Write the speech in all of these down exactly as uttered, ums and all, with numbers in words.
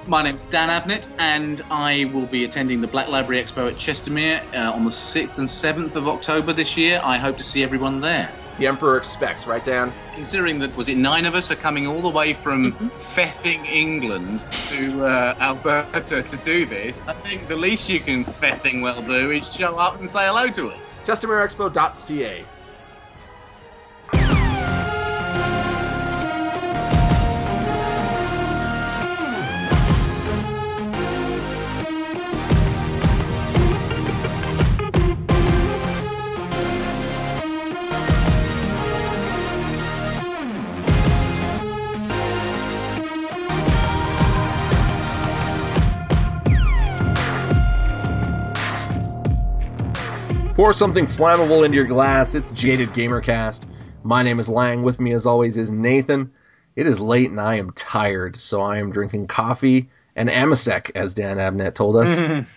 My name's Dan Abnett, and I will be attending the Black Library Expo at Chestermere uh, on the sixth and seventh of October this year. I hope to see everyone there. The Emperor expects, right, Dan? Considering that, was it nine of us are coming all the way from Fething, England to uh, Alberta to do this, I think the least you can Fething well do is show up and say hello to us. chestermere expo dot c a. Pour something flammable into your glass. It's Jaded Gamercast. My name is Lang. With me, as always, is Nathan. It is late and I am tired, so I am drinking coffee and Amasec, as Dan Abnett told us.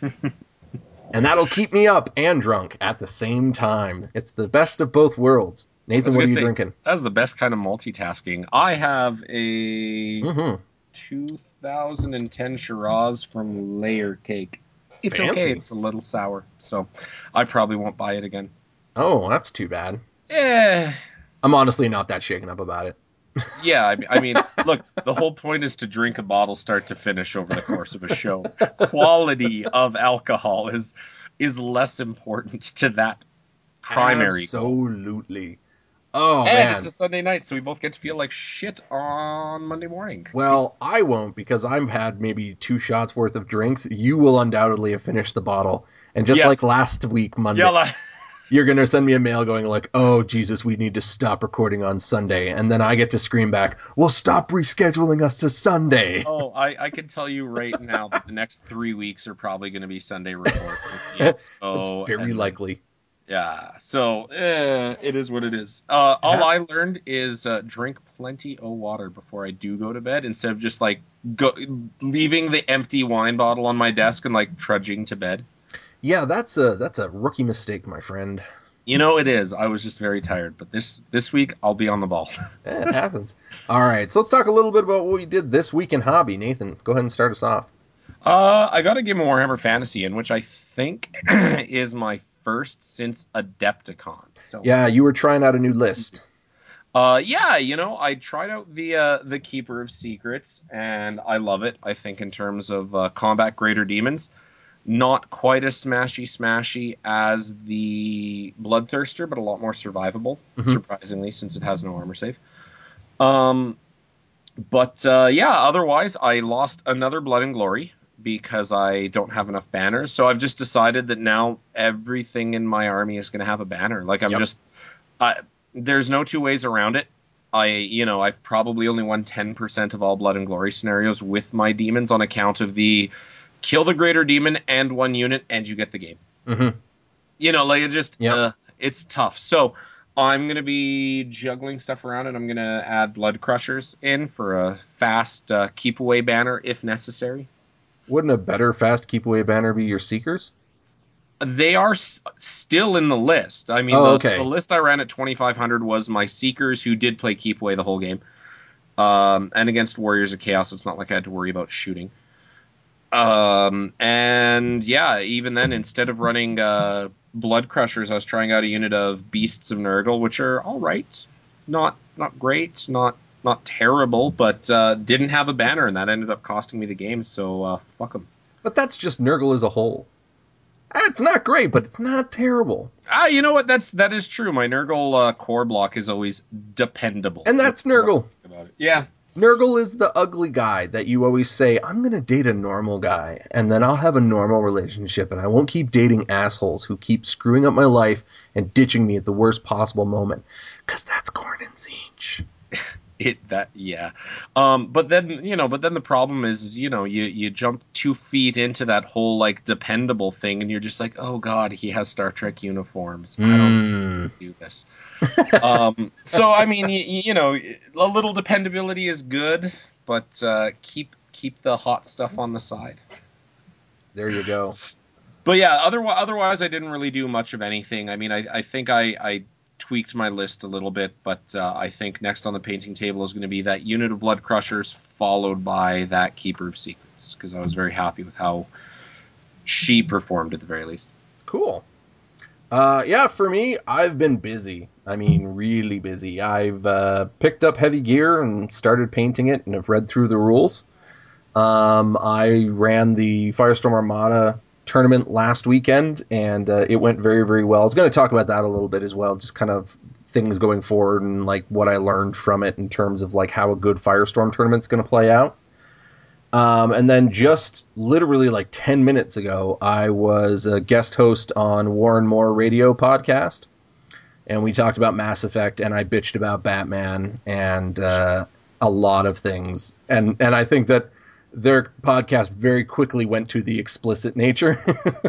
And that'll keep me up and drunk at the same time. It's the best of both worlds. Nathan, what are you say, drinking? That's the best kind of multitasking. I have a Mm-hmm. two thousand ten Shiraz from Layer Cake. It's Fancy. okay. It's a little sour, so I probably won't buy it again. Oh, that's too bad. Eh. I'm honestly not that shaken up about it. Yeah, I, I mean, look, the whole point is to drink a bottle start to finish over the course of a show. Quality of alcohol is is less important to that primary goal. Absolutely. Oh, And man. it's a Sunday night, so we both get to feel like shit on Monday morning. Well, It's, I won't, because I've had maybe two shots worth of drinks. You will undoubtedly have finished the bottle. And just Yes. like last week, Monday, yeah, like, you're going to send me a mail going like, oh, Jesus, we need to stop recording on Sunday. And then I get to scream back, well, stop rescheduling us to Sunday. oh, I, I can tell you right now that the next three weeks are probably going to be Sunday reports at the expo. It's very and, likely. Yeah, so eh, it is what it is. Uh, all I learned is uh, drink plenty of water before I do go to bed, instead of just like go leaving the empty wine bottle on my desk and like trudging to bed. Yeah, that's a that's a rookie mistake, my friend. You know it is. I was just very tired, but this this week I'll be on the ball. Eh, it happens. All right, so let's talk a little bit about what we did this week in hobby. Nathan, go ahead and start us off. Uh, I got a game of Warhammer Fantasy in, which I think is my first since Adepticon. So Yeah, you were trying out a new list. Uh, yeah, you know, I tried out the uh, the Keeper of Secrets, and I love it. I think in terms of uh, combat greater demons, not quite as smashy smashy as the Bloodthirster, but a lot more survivable, Mhm. surprisingly, since it has no armor save. Um, but uh, yeah, otherwise, I lost another Blood and Glory because I don't have enough banners. So I've just decided that now everything in my army is going to have a banner. Like I'm Yep. just, I, there's no two ways around it. I, you know, I've probably only won ten percent of all Blood and Glory scenarios with my demons on account of the kill the greater demon and one unit and you get the game. Mm-hmm. You know, like it just, Yep. uh, it's tough. So I'm going to be juggling stuff around, and I'm going to add Blood Crushers in for a fast uh, keep away banner if necessary. Wouldn't a better fast keep away banner be your Seekers? They are s- still in the list. I mean, Oh, the, okay. the list I ran at twenty-five hundred was my Seekers, who did play keep away the whole game. Um, and against Warriors of Chaos, it's not like I had to worry about shooting. Um, and yeah, even then, instead of running uh, Blood Crushers, I was trying out a unit of Beasts of Nurgle, which are all right, not not great, not not terrible, but uh, didn't have a banner, and that ended up costing me the game. So uh, fuck them. But that's just Nurgle as a whole. It's not great, but it's not terrible. Ah, you know what? That's that is true. My Nurgle uh, core block is always dependable, And that's which is what I Nurgle. like about it. Yeah. Nurgle is the ugly guy that you always say, I'm going to date a normal guy, and then I'll have a normal relationship, and I won't keep dating assholes who keep screwing up my life and ditching me at the worst possible moment. Because that's Corn and Siege. It that yeah, um, but then you know, but then the problem is, you know, you you jump two feet into that whole like dependable thing, and you're just like, oh god, he has Star Trek uniforms. I don't Mm. do this. um, so I mean, you, you know, a little dependability is good, but uh, keep keep the hot stuff on the side. There you go. But yeah, otherwise, otherwise, I didn't really do much of anything. I mean, I, I think I, I tweaked my list a little bit, but uh, I think next on the painting table is going to be that unit of Blood Crushers, followed by that Keeper of Secrets, because I was very happy with how she performed at the very least. Cool. Uh, yeah, for me, I've been busy. I mean, really busy. I've uh, picked up Heavy Gear and started painting it, and have read through the rules. Um, I ran the Firestorm Armada tournament last weekend, and uh, it went very, very well. I was going to talk about that a little bit as well, just kind of things going forward and like what I learned from it in terms of like how a good Firestorm tournament's going to play out. Um, and then just literally like ten minutes ago, I was a guest host on Warren Moore radio podcast, and we talked about Mass Effect, and I bitched about Batman and uh, a lot of things. And and I think that their podcast very quickly went to the explicit nature.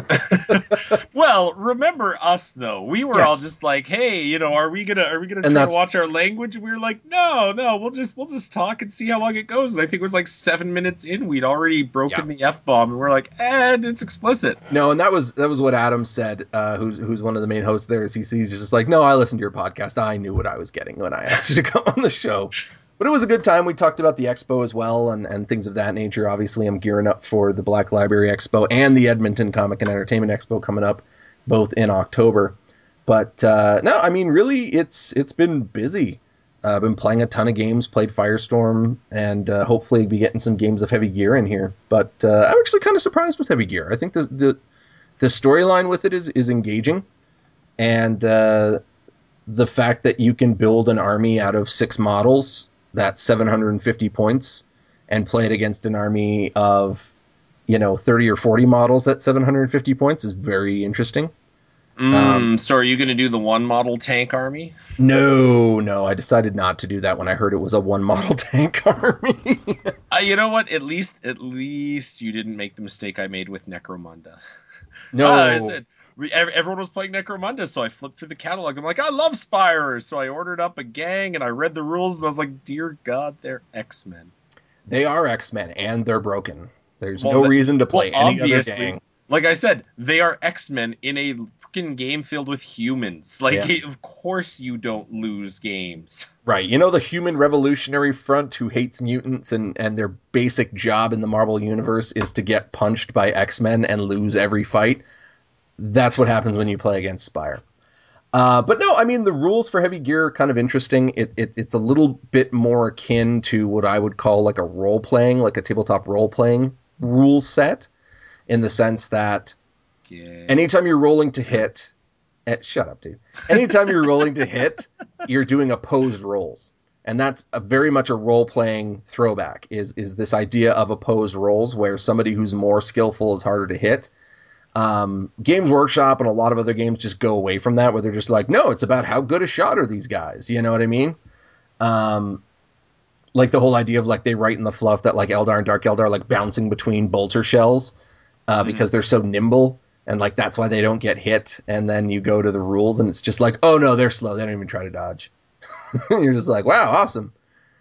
Well, remember us though. We were Yes. all just like, "Hey, you know, are we gonna are we gonna And try to that's- watch our language?" And we were like, "No, no, we'll just we'll just talk and see how long it goes." And I think it was like seven minutes in, we'd already broken Yeah. the F bomb, and we're like, "And it's explicit." No, and that was that was what Adam said, uh, who's who's one of the main hosts there. Is he, he's just like, no, I listened to your podcast. I knew what I was getting when I asked you to come on the show. But it was a good time. We talked about the expo as well and, and things of that nature. Obviously, I'm gearing up for the Black Library Expo and the Edmonton Comic and Entertainment Expo coming up, both in October. But uh, no, I mean, really, it's it's been busy. I've uh, been playing a ton of games, played Firestorm, and uh, hopefully be getting some games of Heavy Gear in here. But uh, I'm actually kind of surprised with Heavy Gear. I think the the, the storyline with it is, is engaging. And uh, the fact that you can build an army out of six models, that's seven hundred fifty points, and play it against an army of, you know, thirty or forty models, that's seven hundred fifty points, is very interesting. Mm, Um, so are you going to do the one model tank army? No, no, I decided not to do that when I heard it was a one model tank army. Uh, you know what? At least, at least you didn't make the mistake I made with Necromunda. No. Ah, I said we, ev- everyone was playing Necromunda, so I flipped through the catalog. I'm like, I love Spirers, so I ordered up a gang and I read the rules, and I was like, dear God, they're X-Men. They are X-Men, and they're broken. There's Well, no the- reason to play well, any other obviously, gang. like I said, they are X-Men in a fucking game filled with humans. Like, Yeah. it- of course you don't lose games. Right, you know the Human Revolutionary Front who hates mutants and, and their basic job in the Marvel Universe is to get punched by X-Men and lose every fight? That's what happens when you play against Spire. Uh, but no, I mean, the rules for Heavy Gear are kind of interesting. It, it It's a little bit more akin to what I would call like a role-playing, like a tabletop role-playing rule set, in the sense that Yeah. anytime you're rolling to hit... Eh, shut up, dude. Anytime you're rolling to hit, you're doing opposed rolls. And that's a very much a role-playing throwback, is is this idea of opposed rolls where somebody who's more skillful is harder to hit. Um, Games Workshop and a lot of other games just go away from that, where they're just like, no, it's about how good a shot are these guys. You know what I mean? Um, like the whole idea of like they write in the fluff that like Eldar and Dark Eldar are like bouncing between bolter shells uh, Mhm. because they're so nimble. And like that's why they don't get hit. And then you go to the rules and it's just like, oh no, they're slow. They don't even try to dodge. You're just like, wow, awesome.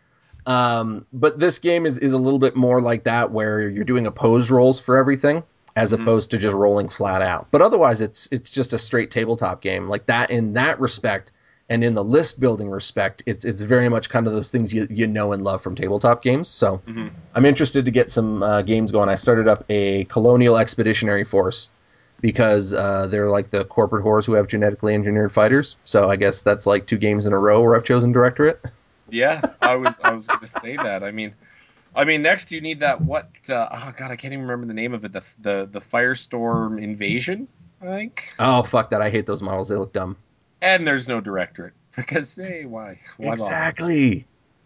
Um, but this game is, is a little bit more like that, where you're doing opposed rolls for everything, as Mhm. opposed to just rolling flat out. But otherwise, it's it's just a straight tabletop game. Like that in that respect, and in the list building respect, it's it's very much kind of those things you you know and love from tabletop games. So Mhm. I'm interested to get some uh, games going. I started up a Colonial Expeditionary Force because uh, they're like the corporate whores who have genetically engineered fighters. So I guess that's like two games in a row where I've chosen Directorate. Yeah, I was I was going to say that. I mean, I mean, next you need that what? Uh, oh God, I can't even remember the name of it. The the the Firestorm Invasion, I think. Oh, fuck that. I hate those models. They look dumb. And there's no directorate because hey, why? Why Exactly.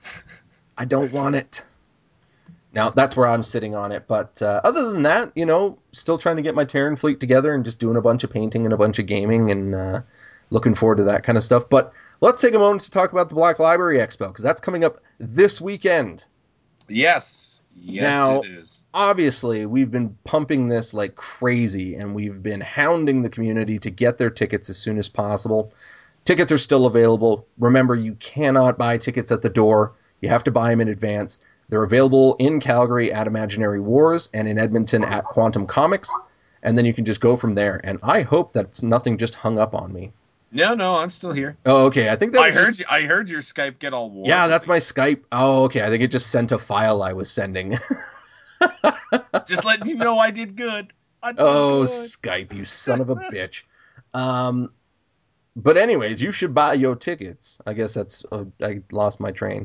I don't want it. Now, that's where I'm sitting on it. But uh, other than that, you know, still trying to get my Terran fleet together and just doing a bunch of painting and a bunch of gaming and uh, looking forward to that kind of stuff. But let's take a moment to talk about the Black Library Expo, because that's coming up this weekend. Yes. Yes, Now, it is. Obviously, we've been pumping this like crazy, and we've been hounding the community to get their tickets as soon as possible. Tickets are still available. Remember, you cannot buy tickets at the door. You have to buy them in advance. They're available in Calgary at Imaginary Wars and in Edmonton at Quantum Comics, and then you can just go from there. And I hope that nothing just hung up on me. No, no, I'm still here. Oh, okay. I think that I was heard just... you, I heard your Skype get all warm. Yeah, that's my Skype. Oh, okay. I think it just sent a file I was sending. Just letting you know I did good. I did Oh, good. Skype, you son of a bitch. Um, but anyways, you should buy your tickets. I guess that's... Uh, I lost my train.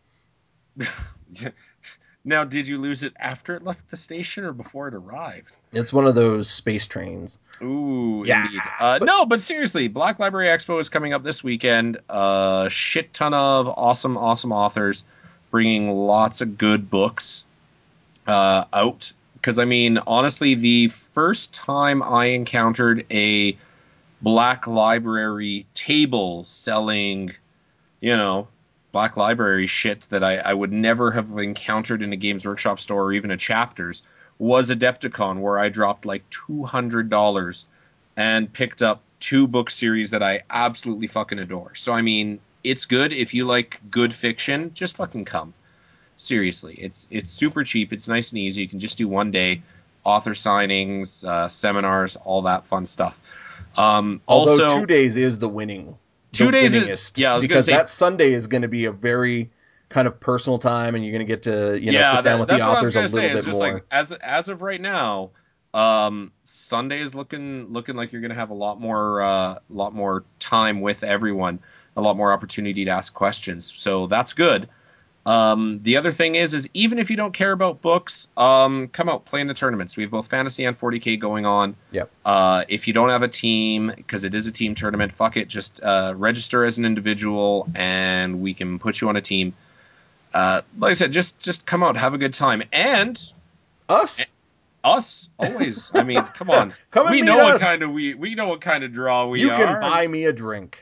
Now, did you lose it after it left the station or before it arrived? It's one of those space trains. Ooh, Yeah, indeed. Uh, but- no, but seriously, Black Library Expo is coming up this weekend. A uh, shit ton of awesome, awesome authors bringing lots of good books uh, out. Because, I mean, honestly, the first time I encountered a Black Library table selling, you know, Black Library shit that I, I would never have encountered in a Games Workshop store or even a Chapters was Adepticon, where I dropped like two hundred dollars and picked up two book series that I absolutely fucking adore. So, I mean, it's good. If you like good fiction, just fucking come. Seriously, it's it's super cheap. It's nice and easy. You can just do one day, author signings, uh, seminars, all that fun stuff. Um, Although also, two days is the winning. Two the days is- winningest, yeah, I was gonna because say- that Sunday is going to be a very kind of personal time, and you're going to get to you know yeah, sit down that- with the that's what I was authors a gonna little say. It's bit just more. like as as of right now, um, Sunday is looking looking like you're gonna have a lot more uh, lot more time with everyone, a lot more opportunity to ask questions. So that's good. Um, the other thing is, is even if you don't care about books, um, come out, play in the tournaments. We have both Fantasy and forty K going on. Yep. Uh, if you don't have a team, because it is a team tournament, fuck it, just uh, register as an individual, and we can put you on a team. Uh, like I said, just just come out, have a good time, and Us, us always. I mean, come on, come and we meet know what us. kind of we we know what kind of draw we you are. can buy me a drink.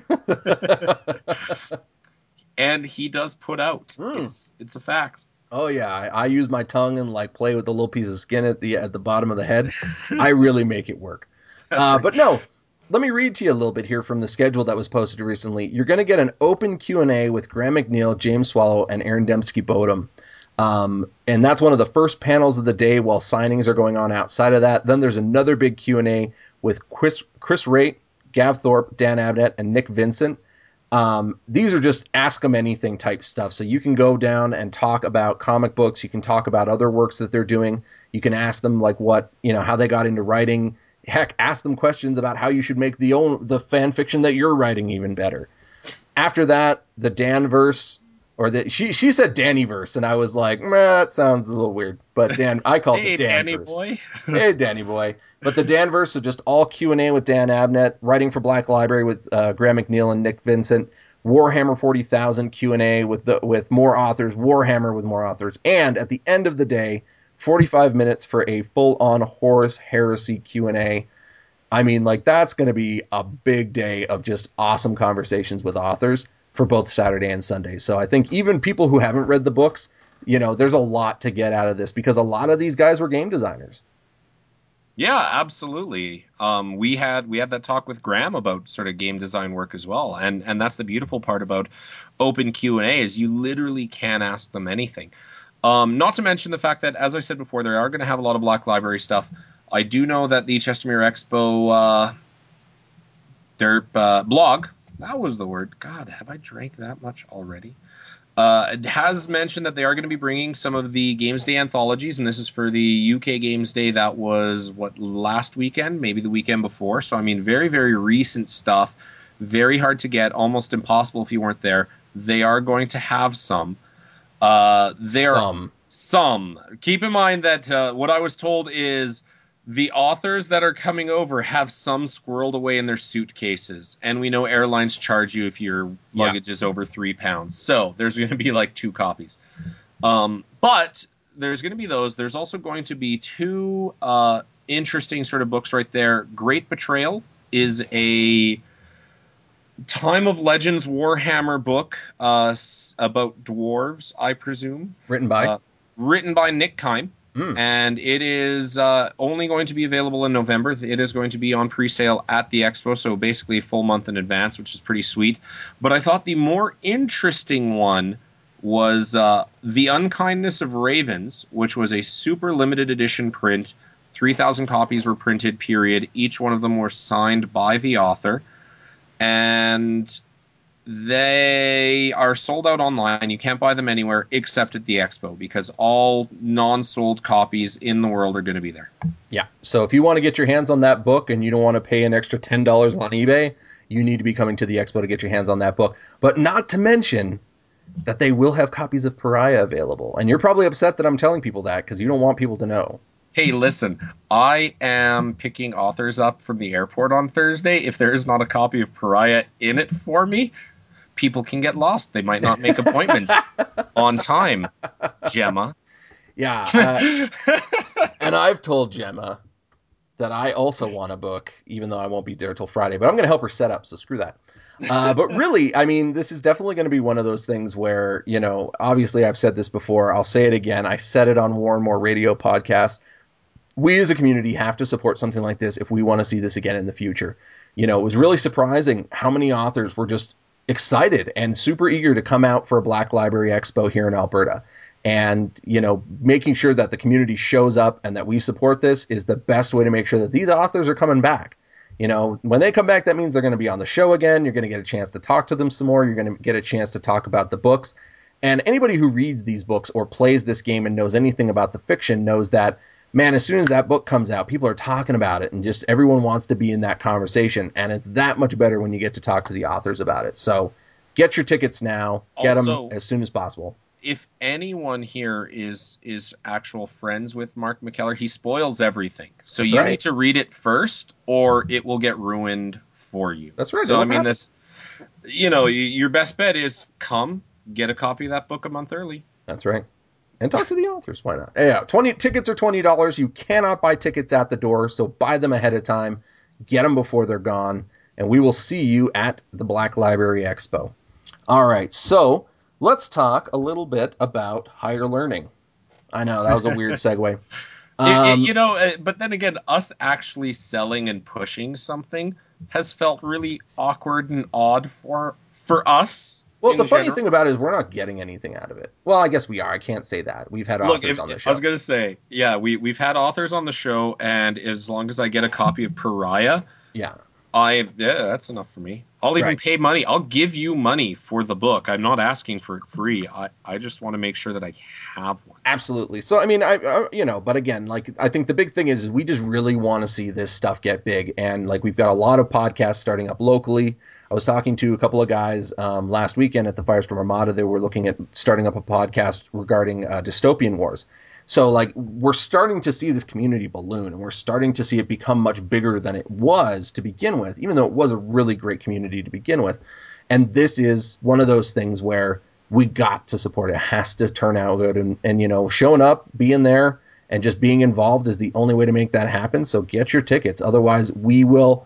And he does put out. Mm. It's it's a fact. Oh yeah, I, I use my tongue and like play with the little piece of skin at the at the bottom of the head. I really make it work. That's Uh, right. but no, let me read to you a little bit here from the schedule that was posted recently. You're going to get an open Q and A with Graham McNeil, James Swallow, and Aaron Dembski-Bodum. Um, and that's one of the first panels of the day while signings are going on outside of that. Then there's another big Q and A with Chris, Chris Raitt, Gav Thorpe, Dan Abnett, and Nick Vincent. Um, these are just ask them anything type stuff. So you can go down and talk about comic books. You can talk about other works that they're doing. You can ask them like what, you know, how they got into writing. Heck, ask them questions about how you should make the own, the fan fiction that you're writing even better. After that, the Danverse, or the, she, she said Dannyverse, and I was like, meh, that sounds a little weird. But Dan, I call Hey, it the Danny Danverse. boy. Hey, Danny boy. But the Danverse are just all Q and A with Dan Abnett, writing for Black Library with uh, Graham McNeil and Nick Vincent, Warhammer forty thousand Q and A with the with more authors, Warhammer with more authors, and at the end of the day, forty-five minutes for a full-on Horus Heresy Q and A. I mean, like, that's going to be a big day of just awesome conversations with authors for both Saturday and Sunday. So I think even people who haven't read the books, you know, there's a lot to get out of this because a lot of these guys were game designers. Yeah, absolutely. Um, we had we had that talk with Graham about sort of game design work as well, and and that's the beautiful part about open Q and A is you literally can ask them anything. Um, not to mention the fact that, as I said before, they are going to have a lot of Black Library stuff. I do know that the Chestermere Expo, uh, their uh, blog, that was the word. God, have I drank that much already? Uh, it has mentioned that they are going to be bringing some of the Games Day anthologies, and this is for the U K Games Day that was, what, last weekend, maybe the weekend before. So, I mean, very, very recent stuff. Very hard to get, almost impossible if you weren't there. They are going to have some. Uh, there Some. Some. Keep in mind that uh, what I was told is the authors that are coming over have some squirreled away in their suitcases. And we know airlines charge you if your luggage yeah. is over three pounds. So there's going to be like two copies. Um, but there's going to be those. There's also going to be two uh, interesting sort of books right there. Great Betrayal is a Time of Legends Warhammer book uh, about dwarves, I presume. Written by? Uh, written by Nick Kime. Mm. And it is uh, only going to be available in November. It is going to be on pre-sale at the expo, so basically a full month in advance, which is pretty sweet. But I thought the more interesting one was uh, The Unkindness of Ravens, which was a super limited edition print. three thousand copies were printed, period. Each one of them were signed by the author. and they are sold out online. You can't buy them anywhere except at the expo because all non-sold copies in the world are going to be there. Yeah. So if you want to get your hands on that book and you don't want to pay an extra ten dollars on eBay, you need to be coming to the expo to get your hands on that book. But not to mention that they will have copies of Pariah available. And you're probably upset that I'm telling people that because you don't want people to know. Hey, listen, I am picking authors up from the airport on Thursday. If there is not a copy of Pariah in it for me, people can get lost. They might not make appointments on time, Gemma. Yeah. Uh, and I've told Gemma that I also want a book, even though I won't be there till Friday. But I'm going to help her set up, so screw that. Uh, but really, I mean, this is definitely going to be one of those things where, you know, obviously I've said this before. I'll say it again. I said it on War and More Radio podcast. We as a community have to support something like this if we want to see this again in the future. You know, it was really surprising how many authors were just excited and super eager to come out for a Black Library Expo here in Alberta. And, you know, making sure that the community shows up and that we support this is the best way to make sure that these authors are coming back. You know, when they come back, that means they're going to be on the show again. You're going to get a chance to talk to them some more. You're going to get a chance to talk about the books. And anybody who reads these books or plays this game and knows anything about the fiction knows that, man, as soon as that book comes out, people are talking about it and just everyone wants to be in that conversation. And it's that much better when you get to talk to the authors about it. So get your tickets now. Get Also, them as soon as possible. If anyone here is is actual friends with Mark McKellar, he spoils everything. So That's you right. need to read it first, or it will get ruined for you. That's right. So It'll I mean, happen. this, you know, y- your best bet is come get a copy of that book a month early. That's right. And talk to the authors. Why not? Yeah, twenty tickets are twenty dollars. You cannot buy tickets at the door, so buy them ahead of time. Get them before they're gone, and we will see you at the Black Library Expo. All right, so let's talk a little bit about higher learning. I know that was a weird segue. It- it- Um, you know, uh, but then again, us actually selling and pushing something has felt really awkward and odd for for us. well, in the funny general. thing about it is we're not getting anything out of it. Well, I guess we are. I can't say that. We've had Look, authors if, on the I show. was gonna say, yeah, we we've had authors on the show, and as long as I get a copy of Pariah, Yeah. I yeah, that's enough for me. I'll even Right. pay money. I'll give you money for the book. I'm not asking for it free. I, I just want to make sure that I have one. Absolutely. So, I mean, I, I, you know, but again, like, I think the big thing is, is we just really want to see this stuff get big. And like, we've got a lot of podcasts starting up locally. I was talking to a couple of guys um, last weekend at the Firestorm Armada. They were looking at starting up a podcast regarding uh, dystopian wars. So like, we're starting to see this community balloon, and we're starting to see it become much bigger than it was to begin with, even though it was a really great community to begin with. And this is one of those things where we got to support it. It has to turn out good. And, and, you know, showing up, being there, and just being involved is the only way to make that happen. So get your tickets. Otherwise, we will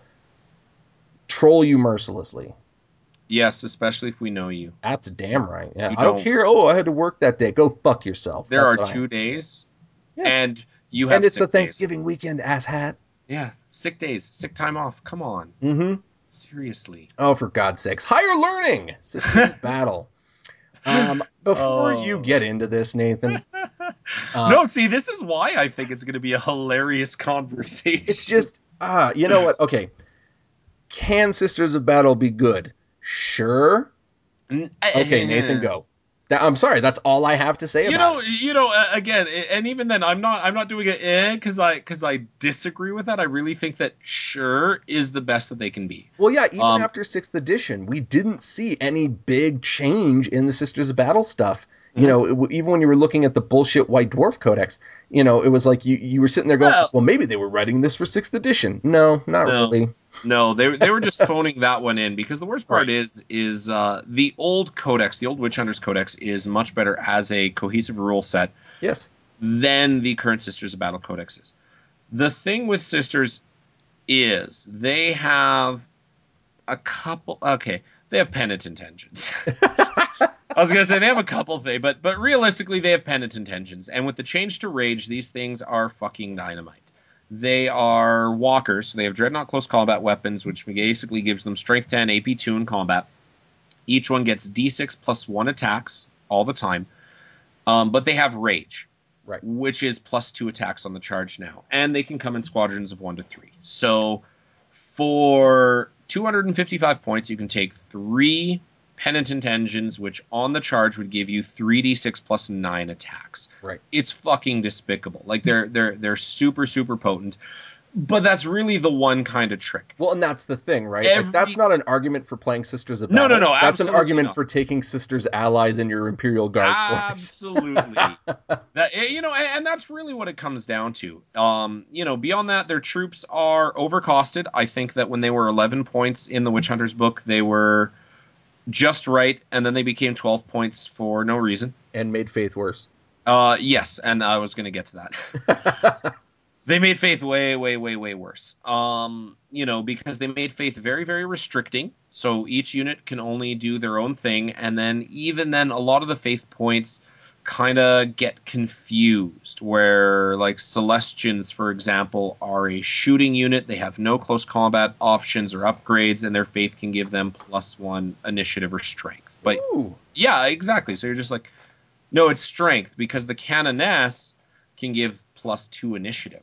troll you mercilessly. Yes, especially if we know you. That's damn right. Yeah, We I don't don't. care. Oh, I had to work that day. Go fuck yourself. There That's are what I two have to say. days, Yeah. and you have And it's the sick days. Thanksgiving weekend, asshat. Yeah, sick days, sick time off. Come on, Mm-hmm. seriously. Oh, for God's sakes. Higher learning. Sisters of Battle. Um, before you Oh. get into this, Nathan. Uh, No, see, this is why I think it's going to be a hilarious conversation. It's just, ah, you know what? Okay. Can Sisters of Battle be good? Sure. Okay, Nathan, go. That, I'm sorry. That's all I have to say You about know, it. you know. Uh, again, and even then, I'm not. I'm not doing it eh because I because I disagree with that. I really think that sure is the best that they can be. Well, yeah, even Um, after sixth edition, we didn't see any big change in the Sisters of Battle stuff. You Mhm. know, it, even when you were looking at the bullshit White Dwarf Codex, you know, it was like you, you were sitting there going, Well- well, maybe they were writing this for sixth edition. No, not No. really. No, they they were just phoning that one in because the worst part Right. is is uh, the old codex, the old Witch Hunters Codex, is much better as a cohesive rule set Yes. than the current Sisters of Battle Codex is. The thing with Sisters is they have a couple. Okay, they have penitent intentions. I was gonna say they have a couple things, but but realistically, they have penitent intentions. And with the change to Rage, these things are fucking dynamite. They are walkers. So they have Dreadnought close combat weapons, which basically gives them Strength ten, A P two in combat. Each one gets D six plus one attacks all the time. Um, but they have Rage, Right. which is plus two attacks on the charge now. And they can come in squadrons of one to three. So for two hundred fifty-five points, you can take three Penitent Engines, which on the charge would give you three d six plus nine attacks. Right. It's fucking despicable. Like they're they're they're super super potent, but that's really the one kind of trick. Well, and that's the thing, right? Every... Like that's not an argument for playing Sisters of No, Battle. no, no. That's an argument not. for taking Sisters allies in your Imperial Guard absolutely. force. Absolutely. That you know, and, and that's really what it comes down to. Um, you know, beyond that, their troops are overcosted. I think that when they were eleven points in the Witch Hunters book, they were just right, and then they became twelve points for no reason. And made Faith worse. Uh, yes, and I was going to get to that. They made Faith way, way, way, way worse. Um, you know, because they made Faith very, very restricting. So each unit can only do their own thing, and then even then, a lot of the Faith points kind of get confused. Where, like, Celestians, for example, are a shooting unit. They have no close combat options or upgrades, and their Faith can give them plus one initiative or strength. But Ooh. yeah, exactly. So you're just like, no, it's strength because the Canoness can give plus two initiative.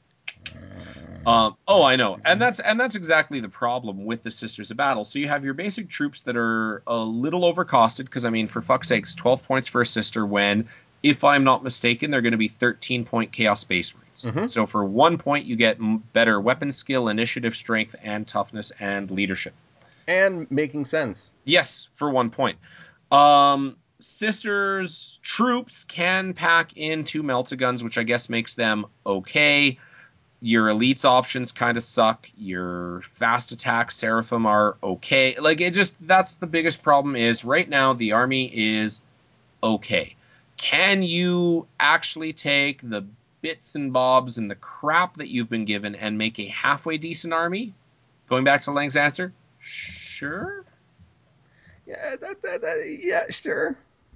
Um, oh, I know, and that's and that's exactly the problem with the Sisters of Battle. So you have your basic troops that are a little overcosted because, I mean, for fuck's sakes, twelve points for a sister when, if I'm not mistaken, they're going to be thirteen point Chaos Space Marines. Mm-hmm. So for one point, you get better weapon skill, initiative, strength, and toughness and leadership. And making sense. Yes, for one point. Um, Sisters troops can pack in two Meltaguns, which I guess makes them okay. Your elites options kind of suck. Your fast attack Seraphim are okay. Like, it just, that's the biggest problem is right now the army is okay. Can you actually take the bits and bobs and the crap that you've been given and make a halfway decent army? Going back to Lang's answer, sure. Yeah, that, that, that, yeah, sure.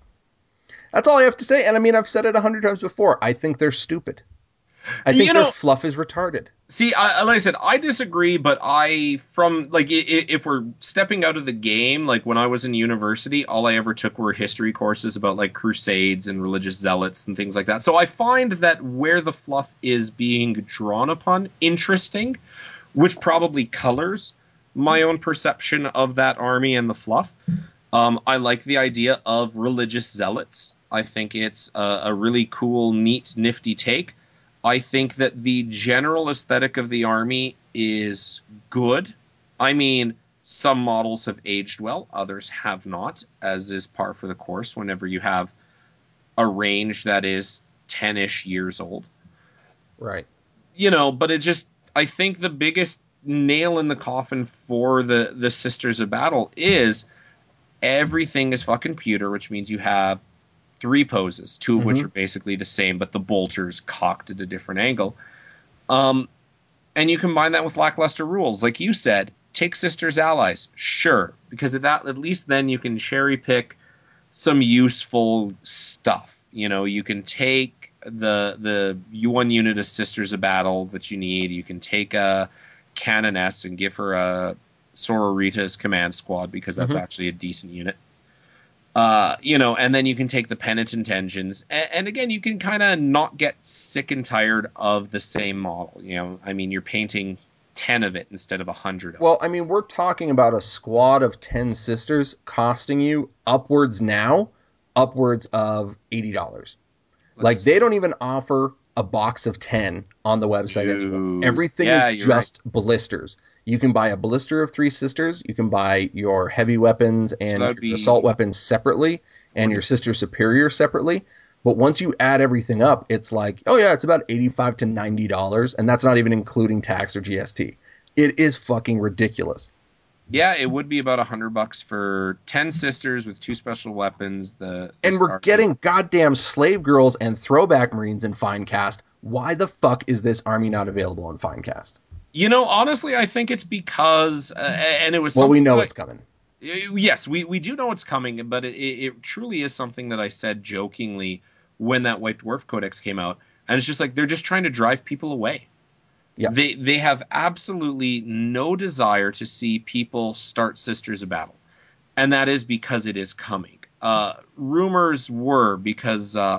That's all I have to say. And I mean, I've said it a hundred times before. I think they're stupid. I think You their know, fluff is retarded. See, I, like I said, I disagree, but I, from, like, i- i- if we're stepping out of the game, like, when I was in university, all I ever took were history courses about, like, crusades and religious zealots and things like that. So I find that where the fluff is being drawn upon interesting, which probably colors my own perception of that army and the fluff. Um, I like the idea of religious zealots. I think it's a, a really cool, neat, nifty take. I think that the general aesthetic of the army is good. I mean, some models have aged well, others have not, as is par for the course whenever you have a range that is ten-ish years old. Right. You know, but it just, I think the biggest nail in the coffin for the, the Sisters of Battle is everything is fucking pewter, which means you have three poses, two of mm-hmm. which are basically the same, but the bolter's cocked at a different angle. Um, and you combine that with lackluster rules. Like you said, take Sisters allies. Sure. Because at that, at least then you can cherry pick some useful stuff. You know, you can take the the U one unit of Sisters of Battle that you need. You can take a Canoness and give her a Sororita's command squad because that's mm-hmm. actually a decent unit. Uh, you know, and then you can take the Penitent Engines. And, and again, you can kind of not get sick and tired of the same model. You know, I mean, you're painting ten of it instead of one hundred of well, it. I mean, we're talking about a squad of ten sisters costing you upwards now, upwards of eighty dollars. Like, they don't even offer a box of ten on the website Dude. anymore. Everything yeah, is just right. blisters. You can buy a blister of three sisters. You can buy your heavy weapons and So your be assault weapons separately and your sister superior separately. But once you add everything up, it's like, oh yeah, it's about eighty-five to ninety dollars. And that's not even including tax or G S T. It is fucking ridiculous. Yeah, it would be about a hundred bucks for ten sisters with two special weapons. The, the and we're getting goddamn slave girls and throwback Marines in Finecast. Why the fuck is this army not available in Finecast? You know, honestly, I think it's because, uh, and it was. Well, we know I, it's coming. Yes, we, we do know it's coming, but it, it truly is something that I said jokingly when that White Dwarf Codex came out, and it's just like they're just trying to drive people away. Yeah, they they have absolutely no desire to see people start Sisters of Battle, and that is because it is coming. Uh, rumors were because uh,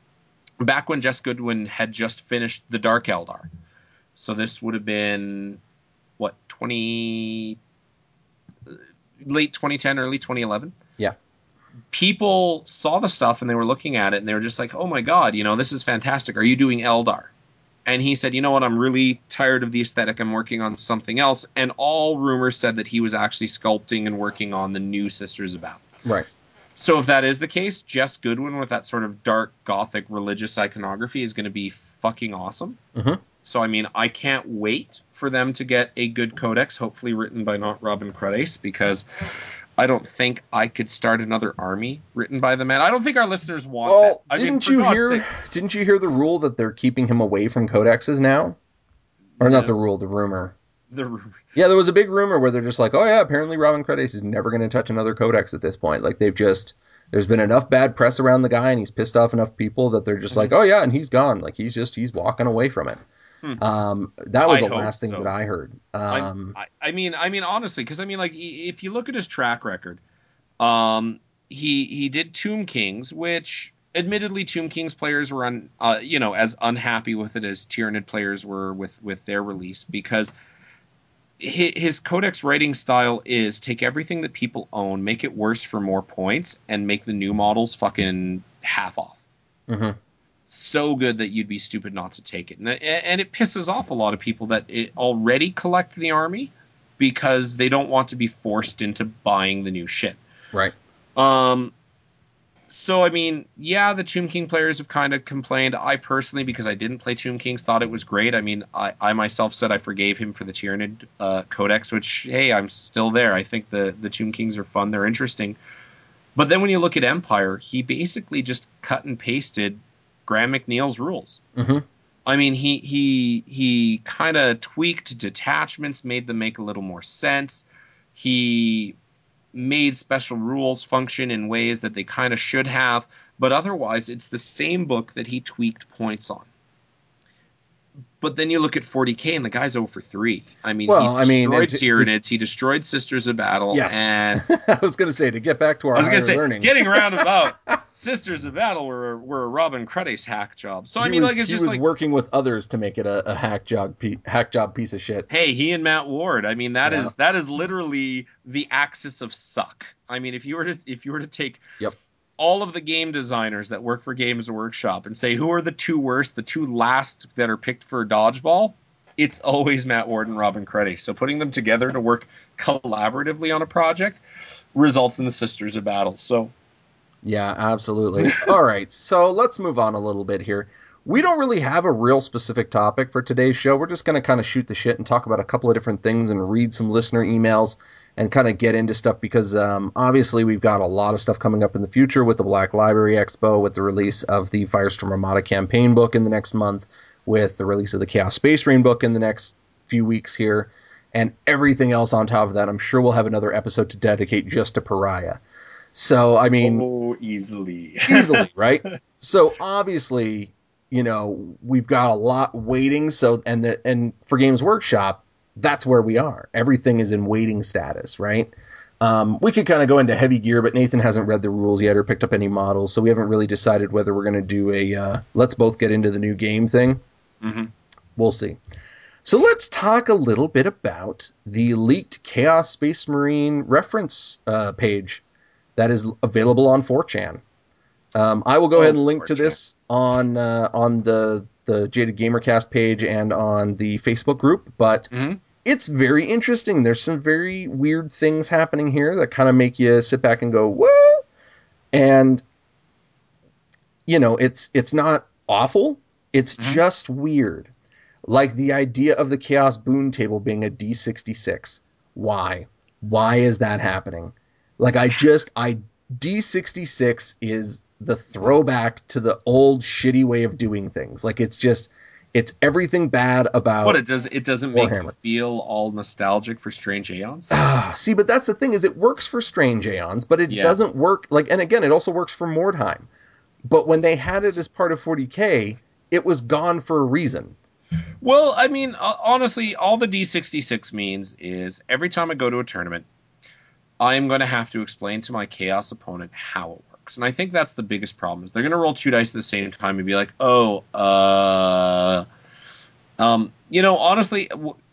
back when Jess Goodwin had just finished the Dark Eldar. So this would have been, what, twenty late twenty ten, early twenty eleven. Yeah. People saw the stuff and they were looking at it and they were just like, oh my god, you know, this is fantastic. Are you doing Eldar? And he said, you know what, I'm really tired of the aesthetic. I'm working on something else. And all rumors said that he was actually sculpting and working on the new Sisters of Battle. Right. So if that is the case, Jess Goodwin with that sort of dark, gothic, religious iconography is going to be fucking awesome. Mm-hmm. So, I mean, I can't wait for them to get a good codex, hopefully written by not Robin Cruddace, because I don't think I could start another army written by the man. I don't think our listeners want well, that. I didn't mean, for you God's hear? sake. Didn't you hear the rule that they're keeping him away from codexes now? Or No. not the rule, the rumor. The rumor. Yeah, there was a big rumor where they're just like, oh yeah, apparently Robin Cruddace is never going to touch another codex at this point. Like they've just, there's been enough bad press around the guy and he's pissed off enough people that they're just Mm-hmm. like, oh yeah, and he's gone. Like he's just, he's walking away from it. Hmm. Um, that was I the hope last thing so. that I heard. Um, I, I mean, I mean, honestly, because I mean, like, if you look at his track record, um, he he did Tomb Kings, which, admittedly, Tomb Kings players were un, uh, you know, as unhappy with it as Tyranid players were with with their release, because his, his codex writing style is take everything that people own, make it worse for more points, and make the new models fucking half off. mm-hmm. So good that you'd be stupid not to take it. And, and it pisses off a lot of people that it already collect the army because they don't want to be forced into buying the new shit. Right. Um, so, I mean, yeah, the Tomb King players have kind of complained. I personally, because I didn't play Tomb Kings, thought it was great. I mean, I, I myself said I forgave him for the Tyranid uh, Codex, which, hey, I'm still there. I think the, the Tomb Kings are fun. They're interesting. But then when you look at Empire, he basically just cut and pasted Graham McNeil's rules. Mm-hmm. I mean, he he he kind of tweaked detachments, made them make a little more sense. He made special rules function in ways that they kind of should have, but otherwise, it's the same book that he tweaked points on. But then you look at forty K and the guy's zero for three. I mean, Well, he I mean, destroyed and to- to- Tyranids, he destroyed Sisters of Battle, Yes. and I was going to say, to get back to our I was higher going to say, learning. getting roundabout, Sisters of Battle were were a Robin Cruddace hack job. So I he mean, was, like it's he just was like, working with others to make it a, a hack job, pe- hack job piece of shit. hey, he and Matt Ward. I mean, that Yeah. is that is literally the axis of suck. I mean, if you were to if you were to take Yep. all of the game designers that work for Games Workshop and say who are the two worst, the two last that are picked for Dodgeball, it's always Matt Ward and Robin Cruddace. So putting them together to work collaboratively on a project results in the Sisters of Battle. So Yeah, absolutely. All right, so let's move on a little bit here. We don't really have a real specific topic for today's show. We're just going to kind of shoot the shit and talk about a couple of different things and read some listener emails and kind of get into stuff because um, obviously we've got a lot of stuff coming up in the future with the Black Library Expo, with the release of the Firestorm Armada campaign book in the next month, with the release of the Chaos Space Marine book in the next few weeks here, and everything else on top of that. I'm sure we'll have another episode to dedicate just to Pariah. So, I mean... Oh, easily. easily, right? So, obviously, you know, we've got a lot waiting. So, and the, and for Games Workshop, that's where we are. Everything is in waiting status, right? Um, we could kind of go into heavy gear, but Nathan hasn't read the rules yet or picked up any models, so we haven't really decided whether we're going to do a uh, let's both get into the new game thing. Mm-hmm. We'll see. So let's talk a little bit about the leaked Chaos Space Marine reference uh, page that is available on four chan. Um, I will go Oh, ahead and link to four chan. this on uh, on the the Jaded Gamercast page and on the Facebook group, but Mm-hmm. it's very interesting. There's some very weird things happening here that kind of make you sit back and go, "Whoa!" And you know, it's it's not awful. It's Mhm. just weird. Like the idea of the Chaos Boon table being a D sixty-six. Why? Why is that happening? Like I just I D sixty-six is the throwback to the old shitty way of doing things. Like it's just it's everything bad about What it does, it doesn't make Warhammer. you feel all nostalgic for Strange Aeons. Ah, see, but that's the thing is it works for Strange Aeons, but it Yeah. doesn't work like and again it also works for Mordheim. But when they had it as part of forty K, it was gone for a reason. Well, I mean, uh, honestly, all the D sixty-six means is every time I go to a tournament, I'm going to have to explain to my Chaos opponent how it works. And I think that's the biggest problem is they're going to roll two dice at the same time and be like, oh, uh... Um, you know, honestly, w-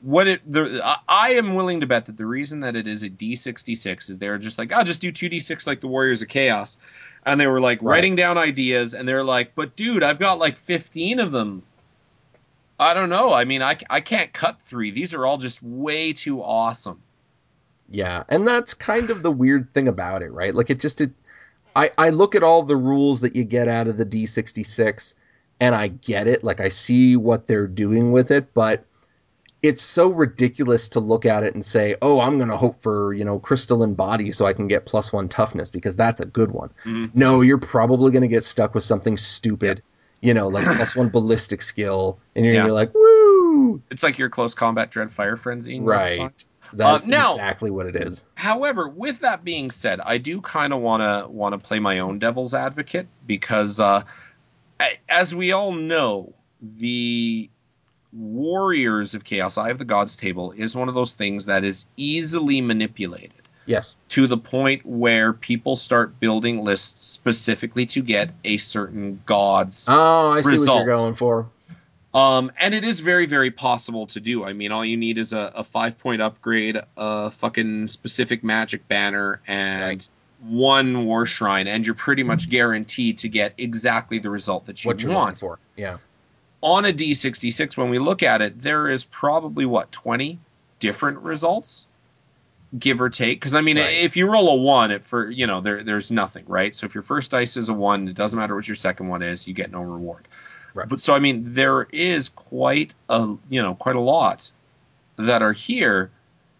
what it the I, I am willing to bet that the reason that it is a D sixty-six is they're just like, I'll just do two D six like the Warriors of Chaos. And they were like Right. writing down ideas, and they're like, but dude, I've got like fifteen of them. I don't know. I mean, I, I can't cut three. These are all just way too awesome. Yeah, and that's kind of the weird thing about it, right? Like, it just, it, I, I look at all the rules that you get out of the D sixty-six, and I get it. Like, I see what they're doing with it, but it's so ridiculous to look at it and say, oh, I'm going to hope for, you know, crystalline body so I can get plus one toughness because that's a good one. Mm-hmm. No, you're probably going to get stuck with something stupid, yep. you know, like plus one ballistic skill, and you're Yeah. going to be like, woo! It's like your close combat dread fire frenzy. Right. That's uh, now, exactly what it is. However, with that being said, I do kind of want to want to play my own devil's advocate because, uh, as we all know, the Warriors of Chaos, Eye of the Gods table, is one of those things that is easily manipulated. Yes. To the point where people start building lists specifically to get a certain god's Oh, I see result. what you're going for. Um, and it is very, very possible to do. I mean, all you need is a, a five-point upgrade, a fucking specific magic banner, and right. one war shrine, and you're pretty much guaranteed to get exactly the result that you what you're want. looking for. Yeah. On a D sixty-six, when we look at it, there is probably, what, twenty different results, give or take? Because, I mean, right. if you roll a one, it for you know, there there's nothing, right? So if your first dice is a one, it doesn't matter what your second one is, you get no reward. Right. But so, I mean, there is quite a, you know, quite a lot that are here,